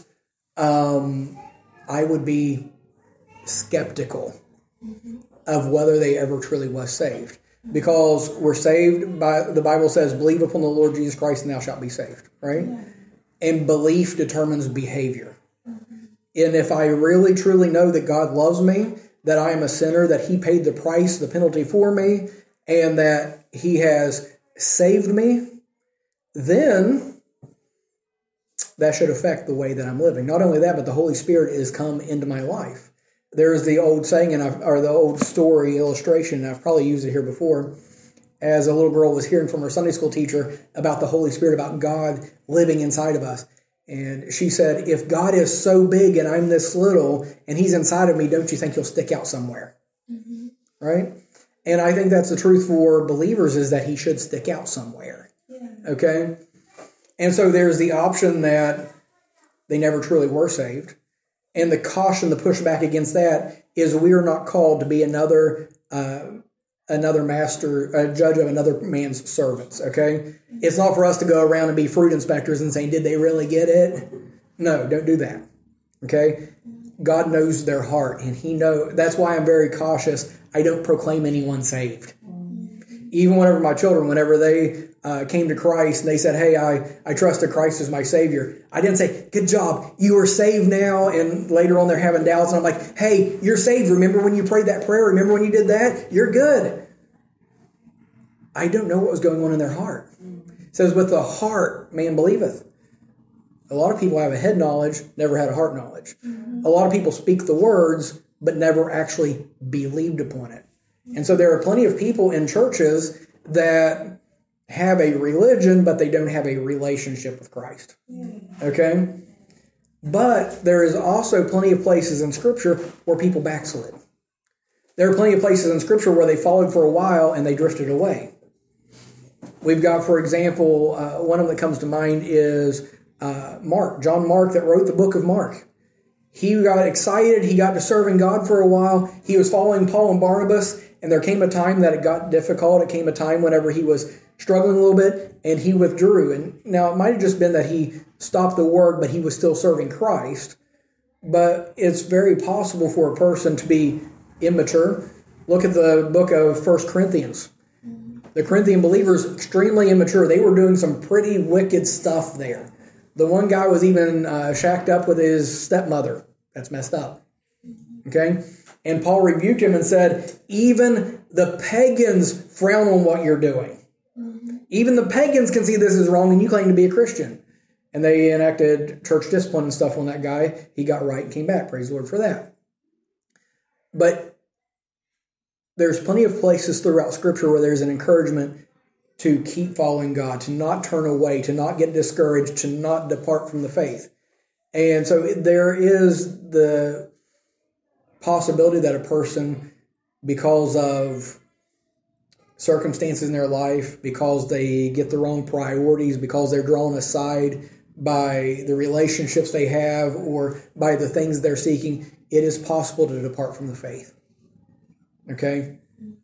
I would be skeptical of whether they ever truly was saved. Because we're saved by, the Bible says, believe upon the Lord Jesus Christ and thou shalt be saved, right? Yeah. And belief determines behavior. And if I really truly know that God loves me, that I am a sinner, that he paid the price, the penalty for me, and that he has saved me, then that should affect the way that I'm living. Not only that, but the Holy Spirit is come into my life. There's the old saying, or the old story illustration, and I've probably used it here before, as a little girl was hearing from her Sunday school teacher about the Holy Spirit, about God living inside of us. And she said, if God is so big and I'm this little and he's inside of me, don't you think he'll stick out somewhere? Right? And I think that's the truth for believers, is that he should stick out somewhere. Yeah. Okay? And so there's the option that they never truly were saved. And the caution, the pushback against that is we are not called to be another master, a judge of another man's servants, okay? It's not for us to go around and be fruit inspectors and saying, did they really get it? No, don't do that, okay? God knows their heart, and he knows. That's why I'm very cautious. I don't proclaim anyone saved. Even whenever they came to Christ and they said, hey, I trusted Christ as my Savior, I didn't say, good job, you are saved now, and later on they're having doubts, and I'm like, hey, you're saved. Remember when you prayed that prayer? Remember when you did that? You're good. I don't know what was going on in their heart. It says, with the heart man believeth. A lot of people have a head knowledge, never had a heart knowledge. A lot of people speak the words, but never actually believed upon it. And so there are plenty of people in churches that have a religion, but they don't have a relationship with Christ. Okay? But there is also plenty of places in Scripture where people backslid. There are plenty of places in Scripture where they followed for a while and they drifted away. We've got, for example, one of them that comes to mind is Mark, John Mark, that wrote the book of Mark. He got excited. He got to serving God for a while. He was following Paul and Barnabas, and there came a time that it got difficult. It came a time whenever he was struggling a little bit, and he withdrew. And now it might have just been that he stopped the work, but he was still serving Christ. But it's very possible for a person to be immature. Look at the book of 1 Corinthians. The Corinthian believers, extremely immature. They were doing some pretty wicked stuff there. The one guy was even shacked up with his stepmother. That's messed up. Okay? And Paul rebuked him and said, even the pagans frown on what you're doing. Even the pagans can see this is wrong, and you claim to be a Christian. And they enacted church discipline and stuff on that guy. He got right and came back. Praise the Lord for that. But there's plenty of places throughout Scripture where there's an encouragement to keep following God, to not turn away, to not get discouraged, to not depart from the faith. And so there is the possibility that a person, because of circumstances in their life, because they get the wrong priorities, because they're drawn aside by the relationships they have or by the things they're seeking, it is possible to depart from the faith. Okay?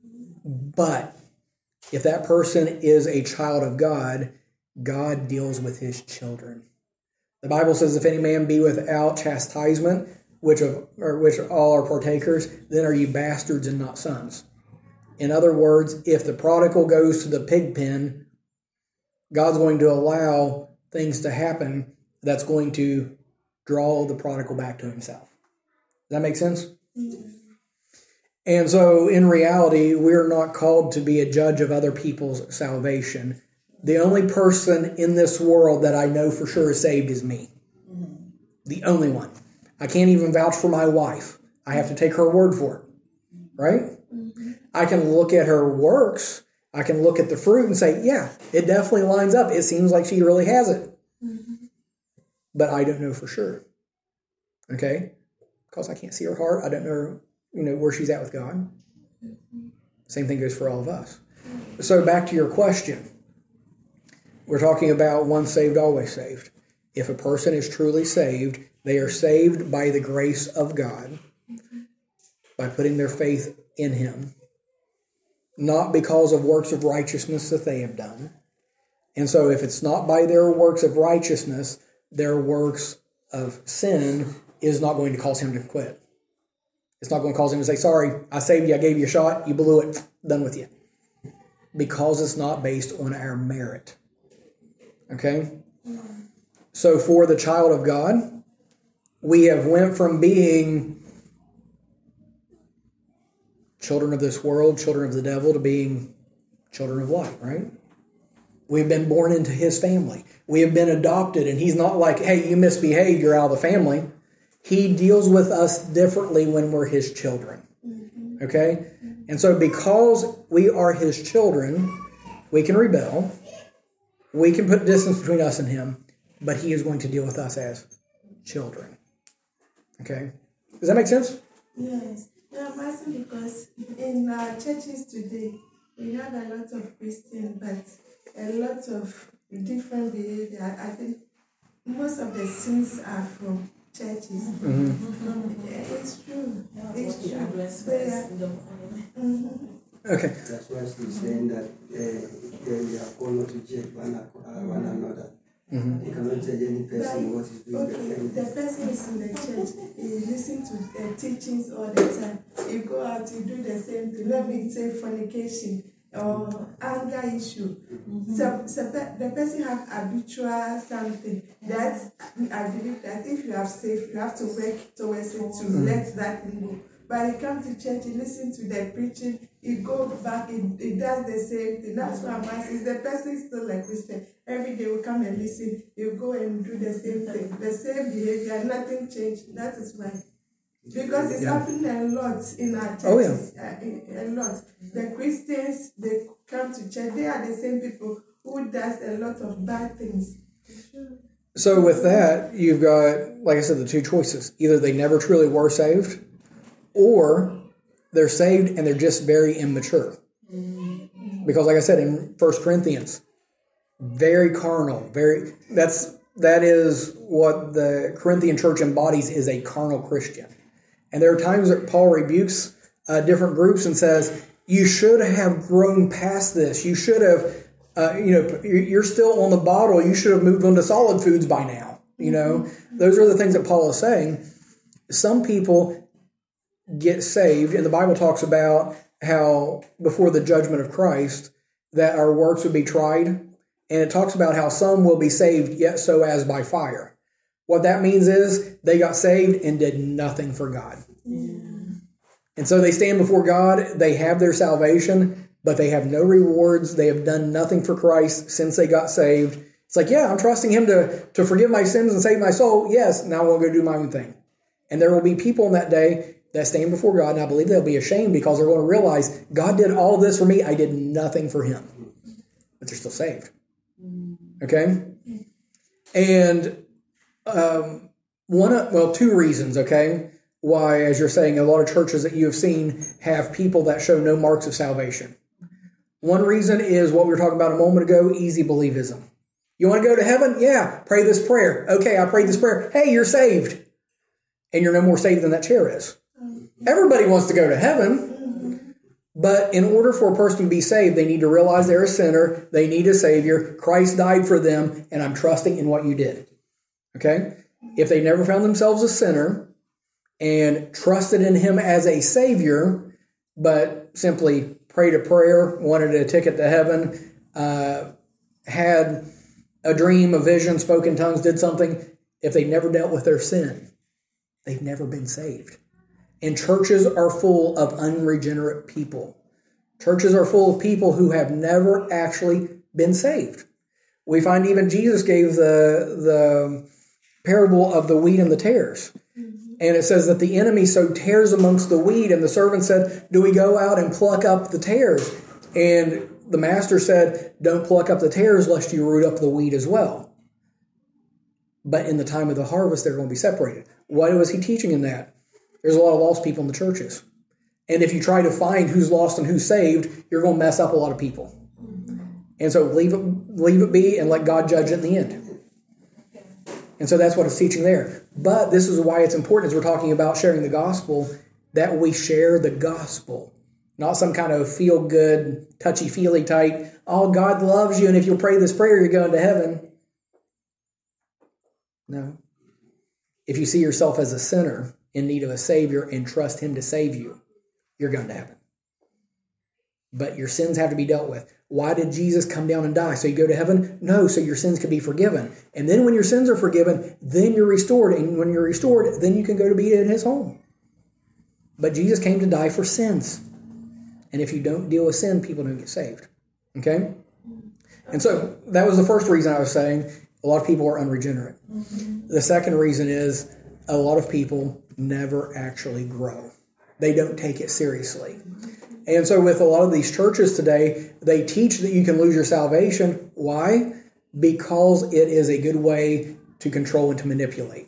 But if that person is a child of God, God deals with his children. The Bible says, if any man be without chastisement, which all are partakers, then are you bastards and not sons. In other words, if the prodigal goes to the pig pen, God's going to allow things to happen that's going to draw the prodigal back to himself. Does that make sense? Mm-hmm. And so, in reality, we're not called to be a judge of other people's salvation. The only person in this world that I know for sure is saved is me. Mm-hmm. The only one. I can't even vouch for my wife. I have to take her word for it. Right? Mm-hmm. I can look at her works. I can look at the fruit and say, yeah, it definitely lines up. It seems like she really has it. Mm-hmm. But I don't know for sure. Okay? Because I can't see her heart. I don't know, where she's at with God. Mm-hmm. Same thing goes for all of us. So back to your question. We're talking about once saved, always saved. If a person is truly saved, they are saved by the grace of God, by putting their faith in him, not because of works of righteousness that they have done. And so if it's not by their works of righteousness, their works of sin is not going to cause him to quit. It's not going to cause him to say, sorry, I saved you, I gave you a shot, you blew it, done with you. Because it's not based on our merit. Okay? So for the child of God, we have went from being children of this world, children of the devil, to being children of light, right? We've been born into his family. We have been adopted, and he's not like, hey, you misbehaved, you're out of the family. He deals with us differently when we're his children. Okay? And so because we are his children, we can rebel. We can put distance between us and him, but he is going to deal with us as children. Okay? Does that make sense? Yes. I'm asking because in our churches today, we have a lot of Christians, but a lot of different behavior. I think most of the sins are from churches. Mm-hmm. It's true. It's true. Okay. That's why she's saying that we are called not to judge one another. Mm-hmm. You cannot judge any person what is doing. Okay, the person is in the church. You listen to teachings all the time. You go out, you do the same thing. Let me say fornication or anger issue. Mm-hmm. So the person have habitual something. That I believe that if you have saved, you have to work towards it to let that thing go. But you come to church, you listen to the preaching, you go back, it does the same thing. That's why I'm asking. The person is still like Christian. Every day we come and listen, you go and do the same thing, the same behavior, nothing changed. That is why. Because it's happening a lot in our churches. A lot. The Christians, they come to church, they are the same people who does a lot of bad things. So with that, you've got, like I said, the two choices. Either they never truly were saved, or they're saved and they're just very immature. Because like I said in 1 Corinthians, very carnal, that is what the Corinthian church embodies, is a carnal Christian. And there are times that Paul rebukes different groups and says, you should have grown past this. You should have, you're still on the bottle. You should have moved on to solid foods by now. Those are the things that Paul is saying. Some people get saved, and the Bible talks about how before the judgment of Christ that our works would be tried, and it talks about how some will be saved yet so as by fire. What that means is they got saved and did nothing for God. Yeah. And so they stand before God, they have their salvation, but they have no rewards. They have done nothing for Christ since they got saved. It's like, yeah, I'm trusting him to forgive my sins and save my soul. Yes, now I'll go do my own thing. And there will be people in that day that stand before God, and I believe they'll be ashamed because they're going to realize God did all of this for me. I did nothing for him. But you're still saved. Okay? And two reasons, okay, why, as you're saying, a lot of churches that you have seen have people that show no marks of salvation. One reason is what we were talking about a moment ago, easy believism. You want to go to heaven? Yeah, pray this prayer. Okay, I prayed this prayer. Hey, you're saved. And you're no more saved than that chair is. Everybody wants to go to heaven. But in order for a person to be saved, they need to realize they're a sinner. They need a Savior. Christ died for them, and I'm trusting in what you did. Okay? If they never found themselves a sinner and trusted in Him as a Savior, but simply prayed a prayer, wanted a ticket to heaven, had a dream, a vision, spoke in tongues, did something, if they never dealt with their sin, they've never been saved. And churches are full of unregenerate people. Churches are full of people who have never actually been saved. We find even Jesus gave the parable of the wheat and the tares. And it says that the enemy sowed tares amongst the wheat, and the servant said, do we go out and pluck up the tares? And the master said, don't pluck up the tares lest you root up the wheat as well. But in the time of the harvest, they're going to be separated. What was he teaching in that? There's a lot of lost people in the churches. And if you try to find who's lost and who's saved, you're going to mess up a lot of people. And so leave it be and let God judge it in the end. And so that's what it's teaching there. But this is why it's important, as we're talking about sharing the gospel, that we share the gospel. Not some kind of feel-good, touchy-feely type, oh, God loves you, and if you'll pray this prayer, you're going to heaven. No. If you see yourself as a sinner in need of a Savior and trust Him to save you, you're going to heaven. But your sins have to be dealt with. Why did Jesus come down and die? So you go to heaven? No, so your sins can be forgiven. And then when your sins are forgiven, then you're restored. And when you're restored, then you can go to be in His home. But Jesus came to die for sins. And if you don't deal with sin, people don't get saved. Okay? And so that was the first reason I was saying a lot of people are unregenerate. The second reason is a lot of people never actually grow. They don't take it seriously. And so with a lot of these churches today, they teach that you can lose your salvation. Why? Because it is a good way to control and to manipulate.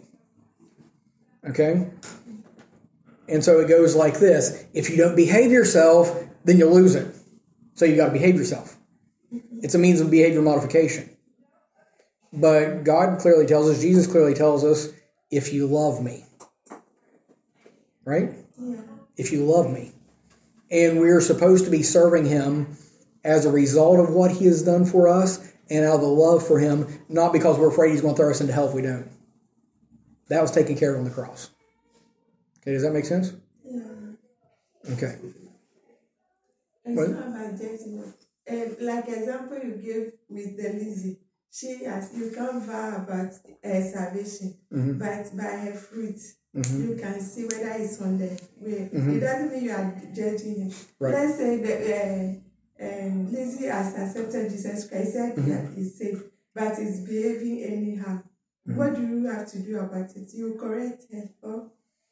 Okay? And so it goes like this. If you don't behave yourself, then you'll lose it. So you got to behave yourself. It's a means of behavior modification. But God clearly tells us, Jesus clearly tells us, if you love me. Right? Yeah. If you love me. And we're supposed to be serving Him as a result of what He has done for us and out of the love for Him, not because we're afraid He's going to throw us into hell if we don't. That was taken care of on the cross. Okay, does that make sense? Yeah. Okay. It's What? not about judgment. Like example you gave with the Lizzie, you can't vow about salvation, but by her fruit, you can see whether it's on the way. It doesn't mean you are judging her. Right. Let's say that Lizzie has accepted Jesus Christ, said that he's safe, but is behaving anyhow. What do you have to do about it? You correct her,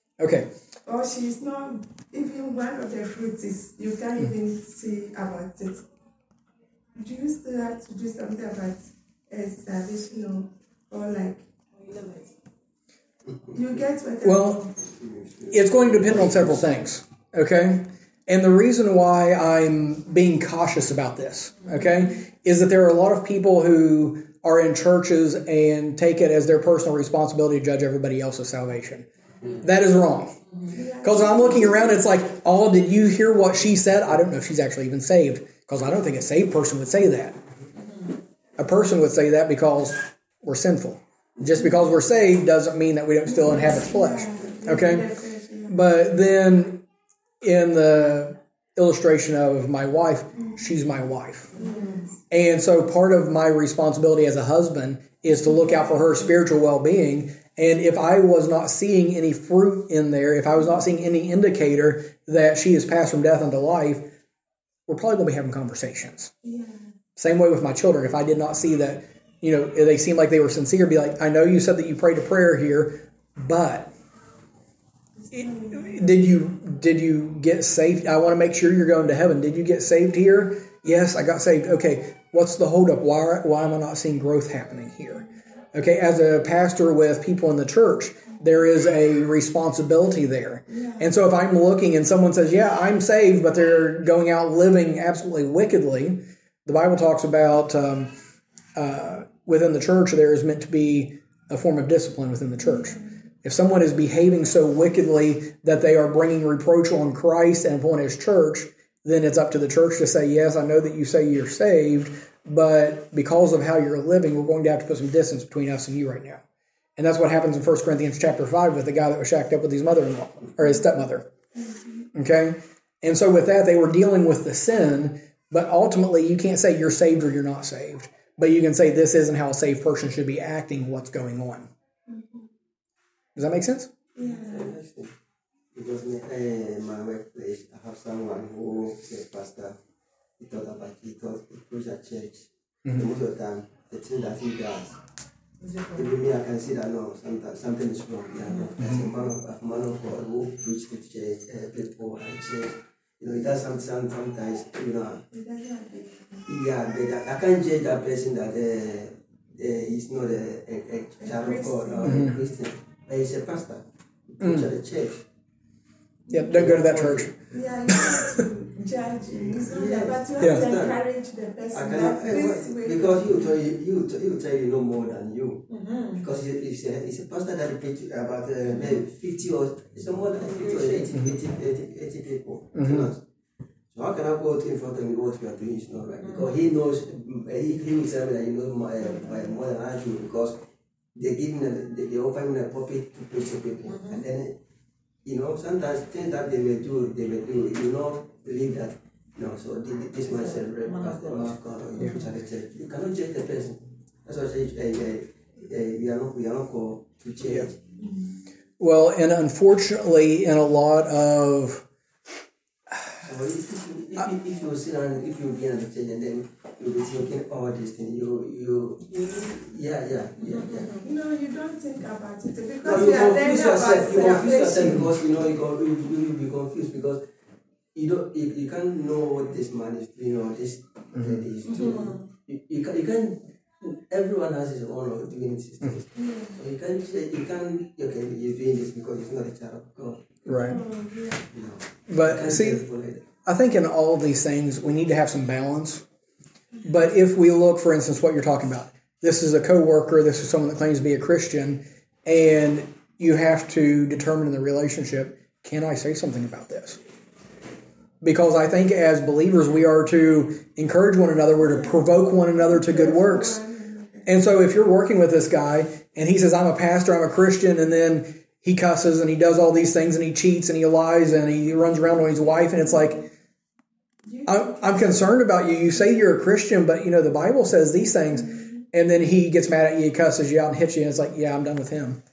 or she's not, even one of the fruits is, you can't even see about it. Do you still have to do something about salvation or like, you get what Well, it's going to depend on several things, okay? And the reason why I'm being cautious about this, okay, is that there are a lot of people who are in churches and take it as their personal responsibility to judge everybody else's salvation. That is wrong. Because when I'm looking around, it's like, oh, did you hear what she said? I don't know if she's actually even saved, because I don't think a saved person would say that. A person would say that because we're sinful. Just because we're saved doesn't mean that we don't still inhabit flesh. Okay? But then in the illustration of my wife, she's my wife. And so part of my responsibility as a husband is to look out for her spiritual well-being. And if I was not seeing any fruit in there, if I was not seeing any indicator that she has passed from death unto life, we're probably going to be having conversations. Yeah. Same way with my children. If I did not see that, they seemed like they were sincere, be like, I know you said that you prayed a prayer here, but did you get saved? I want to make sure you're going to heaven. Did you get saved here? Yes, I got saved. Okay, What's the holdup? Why am I not seeing growth happening here? Okay, as a pastor with people in the church, there is a responsibility there. Yeah. And so if I'm looking and someone says, yeah, I'm saved, but they're going out living absolutely wickedly, the Bible talks about within the church there is meant to be a form of discipline within the church. If someone is behaving so wickedly that they are bringing reproach on Christ and upon his church, then it's up to the church to say, yes, I know that you say you're saved, but because of how you're living, we're going to have to put some distance between us and you right now. And that's what happens in 1 Corinthians chapter 5 with the guy that was shacked up with his mother-in-law, or his stepmother. Okay? And so with that, they were dealing with the sin, but ultimately you can't say you're saved or you're not saved. But you can say this isn't how a saved person should be acting, what's going on. Does that make sense? Yeah. Because in my workplace, I have someone who is a pastor. He preach at church. And most of the time, the thing that he does, even me, I can see that no, something is wrong. Yeah, as a man of God who preach to church, people at church, he does sometimes, yeah, but I can't judge that person that he's not a child of God or a Christian. But he's a pastor. He preaches at the church. Yeah, don't go to that church. Yeah, you have to judge him. But you have to encourage the person. Because he will tell you no more than you. Because he's a pastor that preaches about maybe 50 or it's more than 50 or 80 people. So how can I go in front of me what we are doing is not right? Because he knows, he will tell me that he knows more than I do, because they offer him a pulpit to preach to people. And then, sometimes things that they may do, you not believe that. No, so this man said, you cannot judge the person. That's what I say, we are not called to change. Well, and unfortunately, in a lot of... So if you sit down, if you get on the church and then you'll be thinking all these things, yeah. No, you don't think about it because no, you confuse yourself. You confuse yourself because you be confused because you can't know what this man is doing or this lady is doing. You can't. Everyone has his own way of doing things. So you can't say he's doing this because he's not a child of God. Right. But see, I think in all of these things we need to have some balance. But if we look, for instance, what you're talking about, this is a coworker, this is someone that claims to be a Christian, and you have to determine in the relationship, can I say something about this? Because I think as believers we are to encourage one another, we're to provoke one another to good works. And so if you're working with this guy and he says, I'm a pastor, I'm a Christian, and then he cusses and he does all these things and he cheats and he lies and he runs around on his wife, and it's like, I'm concerned about you. You say you're a Christian, but the Bible says these things, and then he gets mad at you, he cusses you out and hits you, and it's like, yeah, I'm done with him.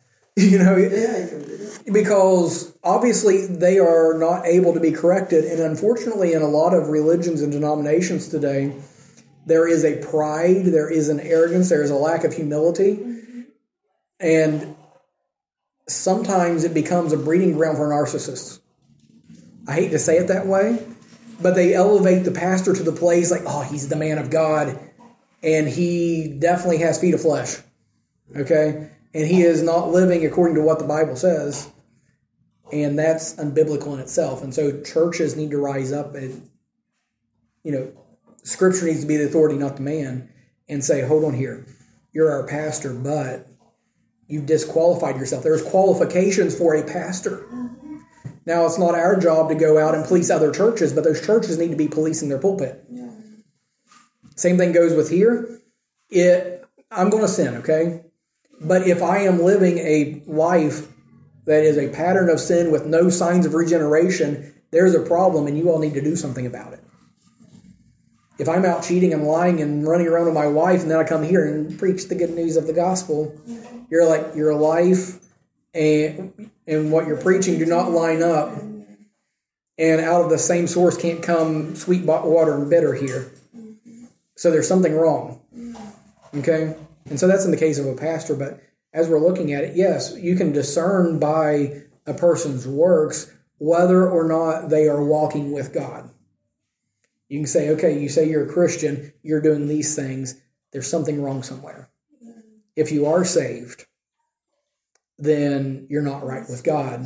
Because obviously they are not able to be corrected, and unfortunately in a lot of religions and denominations today, there is a pride, there is an arrogance, there is a lack of humility, and sometimes it becomes a breeding ground for narcissists. I hate to say it that way, but they elevate the pastor to the place like, oh, he's the man of God, and he definitely has feet of flesh, okay? And he is not living according to what the Bible says, and that's unbiblical in itself. And so churches need to rise up and, Scripture needs to be the authority, not the man, and say, hold on here, you're our pastor, but you've disqualified yourself. There's qualifications for a pastor. Now, it's not our job to go out and police other churches, but those churches need to be policing their pulpit. Yeah. Same thing goes with here. I'm going to sin, okay? But if I am living a life that is a pattern of sin with no signs of regeneration, there's a problem, and you all need to do something about it. If I'm out cheating and lying and running around with my wife, and then I come here and preach the good news of the gospel, you're like, your life and what you're preaching do not line up. And out of the same source can't come sweet water and bitter here. So there's something wrong. Okay? And so that's in the case of a pastor. But as we're looking at it, yes, you can discern by a person's works whether or not they are walking with God. You can say, okay, you say you're a Christian, you're doing these things, there's something wrong somewhere. If you are saved, then you're not right with God.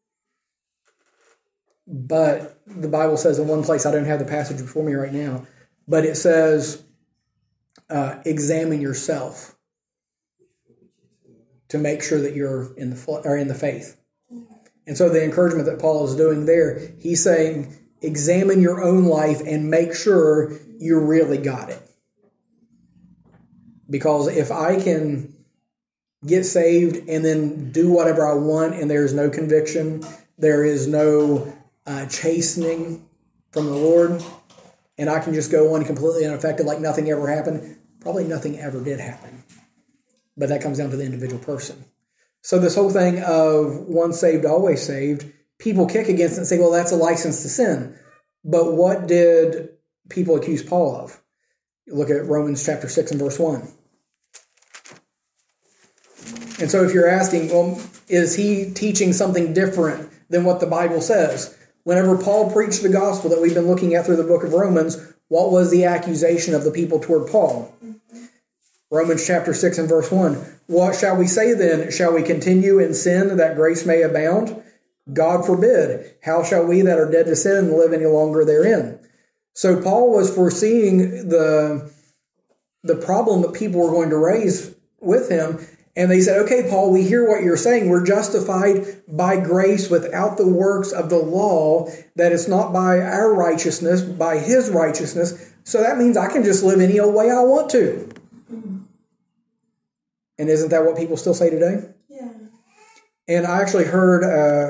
But the Bible says in one place, I don't have the passage before me right now, but it says, examine yourself to make sure that you're in the faith. And so the encouragement that Paul is doing there, he's saying, examine your own life and make sure you really got it. Because if I can get saved and then do whatever I want and there's no conviction, there is no chastening from the Lord, and I can just go on completely unaffected like nothing ever happened, probably nothing ever did happen. But that comes down to the individual person. So this whole thing of once saved, always saved, people kick against it and say, well, that's a license to sin. But what did people accuse Paul of? Look at Romans chapter 6 and verse 1. And so if you're asking, well, is he teaching something different than what the Bible says? Whenever Paul preached the gospel that we've been looking at through the book of Romans, what was the accusation of the people toward Paul? Romans chapter 6 and verse 1. What shall we say then? Shall we continue in sin that grace may abound? God forbid. How shall we that are dead to sin live any longer therein? So Paul was foreseeing the problem that people were going to raise with him. And they said, okay, Paul, we hear what you're saying. We're justified by grace without the works of the law, that it's not by our righteousness, by his righteousness. So that means I can just live any old way I want to. And isn't that what people still say today? Yeah. And I actually heard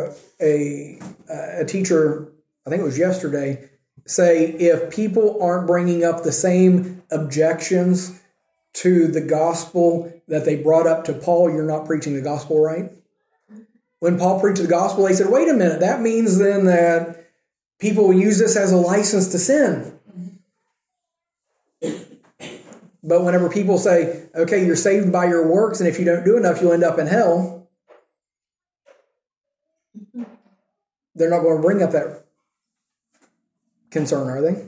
a teacher, I think it was yesterday, say if people aren't bringing up the same objections to the gospel that they brought up to Paul, you're not preaching the gospel right. When Paul preached the gospel, they said, wait a minute, that means then that people will use this as a license to sin. But whenever people say, okay, you're saved by your works, and if you don't do enough, you'll end up in hell, they're not going to bring up that concern, are they?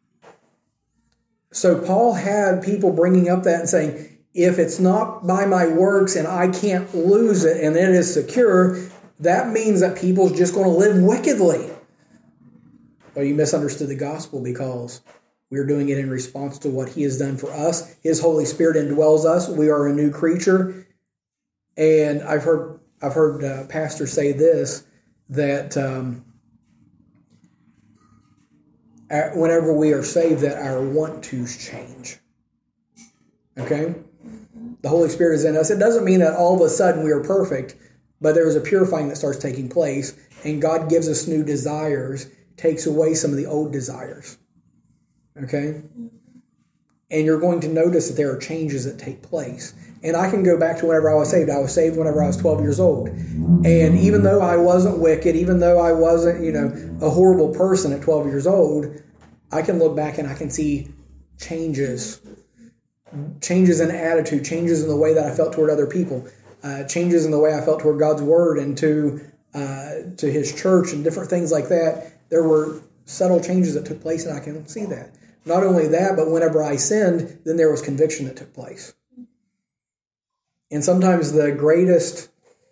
So Paul had people bringing up that and saying, if it's not by my works and I can't lose it and it is secure, that means that people's just going to live wickedly. Well, you misunderstood the gospel, because we're doing it in response to what he has done for us. His Holy Spirit indwells us. We are a new creature. And I've heard pastors say this, that whenever we are saved, that our want-tos change. Okay? The Holy Spirit is in us. It doesn't mean that all of a sudden we are perfect, but there is a purifying that starts taking place, and God gives us new desires, takes away some of the old desires. Okay? And you're going to notice that there are changes that take place. And I can go back to whenever I was saved. I was saved whenever I was 12 years old. And even though I wasn't wicked, even though I wasn't, a horrible person at 12 years old, I can look back and I can see changes in attitude, changes in the way that I felt toward other people, changes in the way I felt toward God's Word and to His church and different things like that. There were subtle changes that took place, and I can see that. Not only that, but whenever I sinned, then there was conviction that took place. And sometimes the greatest,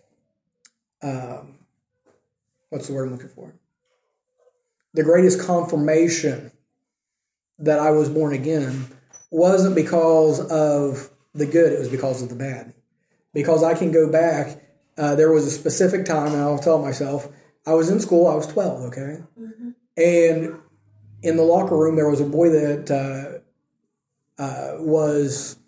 what's the word I'm looking for? The greatest confirmation that I was born again wasn't because of the good, it was because of the bad. Because I can go back, there was a specific time, and I'll tell myself, I was in school, I was 12, okay? Mm-hmm. And in the locker room, there was a boy that was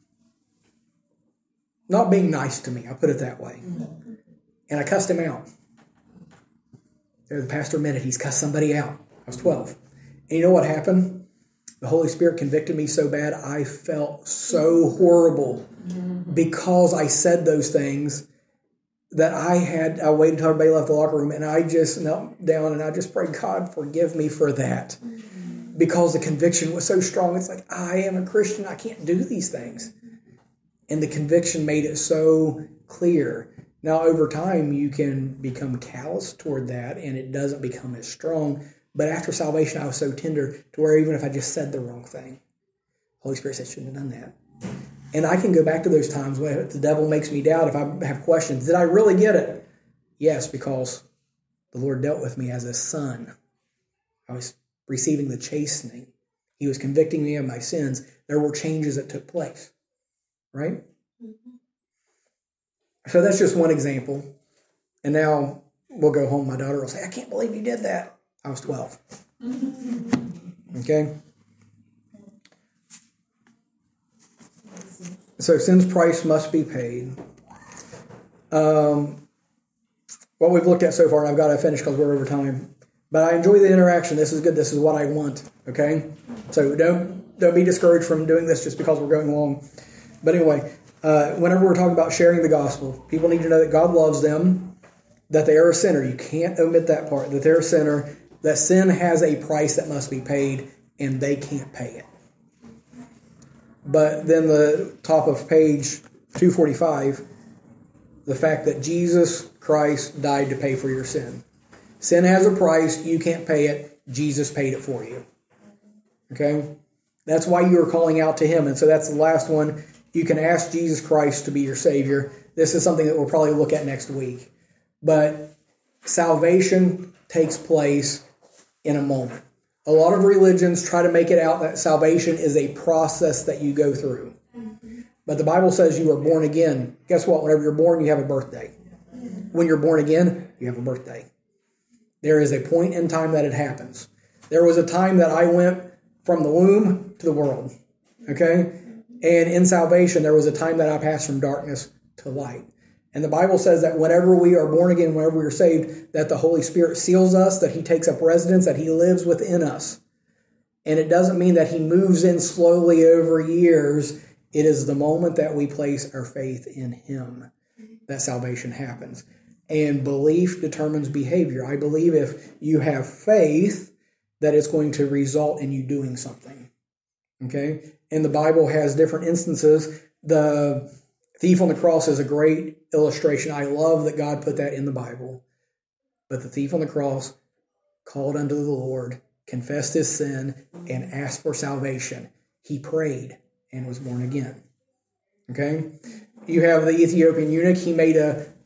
not being nice to me, I'll put it that way. Mm-hmm. And I cussed him out. The pastor admitted he's cussed somebody out. I was 12. And you know what happened? The Holy Spirit convicted me so bad, I felt so horrible because I said those things that I waited until everybody left the locker room, and I just knelt down and I just prayed, God, forgive me for that. Because the conviction was so strong. It's like, I am a Christian. I can't do these things. And the conviction made it so clear. Now, over time, you can become callous toward that, and it doesn't become as strong. But after salvation, I was so tender to where even if I just said the wrong thing, Holy Spirit said, shouldn't have done that. And I can go back to those times when the devil makes me doubt if I have questions. Did I really get it? Yes, because the Lord dealt with me as a son. I was receiving the chastening. He was convicting me of my sins. There were changes that took place. Right? So that's just one example. And now we'll go home. My daughter will say, I can't believe you did that. I was 12. Okay? So sin's price must be paid. What we've looked at so far, and I've got to finish because we're over time. But I enjoy the interaction. This is good. This is what I want. Okay? So don't be discouraged from doing this just because we're going long. But anyway, whenever we're talking about sharing the gospel, people need to know that God loves them, that they are a sinner. You can't omit that part, that they're a sinner, that sin has a price that must be paid, and they can't pay it. But then the top of page 245, the fact that Jesus Christ died to pay for your sin. Sin has a price. You can't pay it. Jesus paid it for you. Okay? That's why you are calling out to Him. And so that's the last one. You can ask Jesus Christ to be your Savior. This is something that we'll probably look at next week. But salvation takes place in a moment. A lot of religions try to make it out that salvation is a process that you go through. But the Bible says you are born again. Guess what? Whenever you're born, you have a birthday. When you're born again, you have a birthday. There is a point in time that it happens. There was a time that I went from the womb to the world. Okay? And in salvation, there was a time that I passed from darkness to light. And the Bible says that whenever we are born again, whenever we are saved, that the Holy Spirit seals us, that He takes up residence, that He lives within us. And it doesn't mean that He moves in slowly over years. It is the moment that we place our faith in Him that salvation happens. And belief determines behavior. I believe if you have faith, that it's going to result in you doing something. Okay? And the Bible has different instances. The thief on the cross is a great illustration. I love that God put that in the Bible. But the thief on the cross called unto the Lord, confessed his sin, and asked for salvation. He prayed and was born again. Okay? You have the Ethiopian eunuch. He made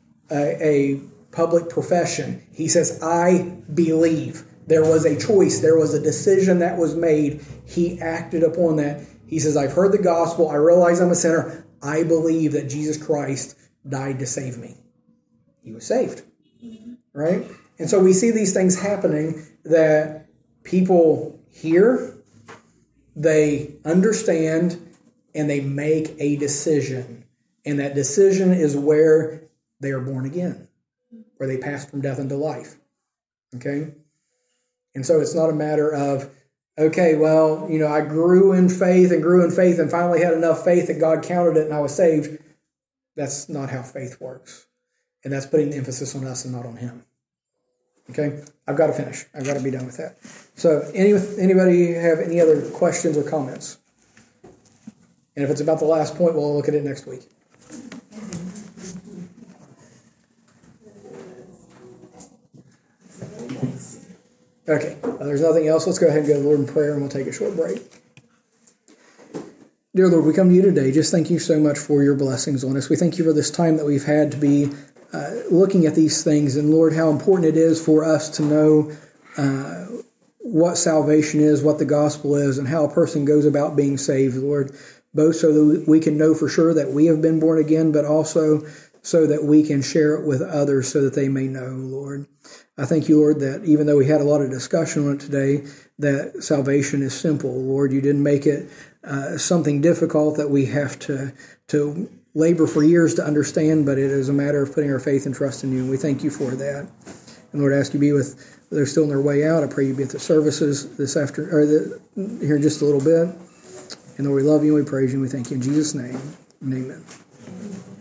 a public profession. He says, I believe. There was a choice. There was a decision that was made. He acted upon that. He says, I've heard the gospel. I realize I'm a sinner. I believe that Jesus Christ died to save me. He was saved. Right? And so we see these things happening that people hear, they understand, and they make a decision. And that decision is where they are born again, where they pass from death into life. Okay? And so it's not a matter of, okay, well, I grew in faith and finally had enough faith that God counted it and I was saved. That's not how faith works. And that's putting the emphasis on us and not on Him. Okay? I've got to finish. I've got to be done with that. So anybody have any other questions or comments? And if it's about the last point, we'll look at it next week. Okay, there's nothing else. Let's go ahead and go to the Lord in prayer, and we'll take a short break. Dear Lord, we come to you today. Just thank you so much for your blessings on us. We thank you for this time that we've had to be looking at these things. And Lord, how important it is for us to know what salvation is, what the gospel is, and how a person goes about being saved, Lord, both so that we can know for sure that we have been born again, but also so that we can share it with others so that they may know, Lord. I thank you, Lord, that even though we had a lot of discussion on it today, that salvation is simple. Lord, you didn't make it something difficult that we have to labor for years to understand, but it is a matter of putting our faith and trust in you, and we thank you for that. And Lord, I ask you to be with those still on their way out. I pray you be at the services this afternoon, here in just a little bit. And Lord, we love you and we praise you and we thank you in Jesus' name. Amen.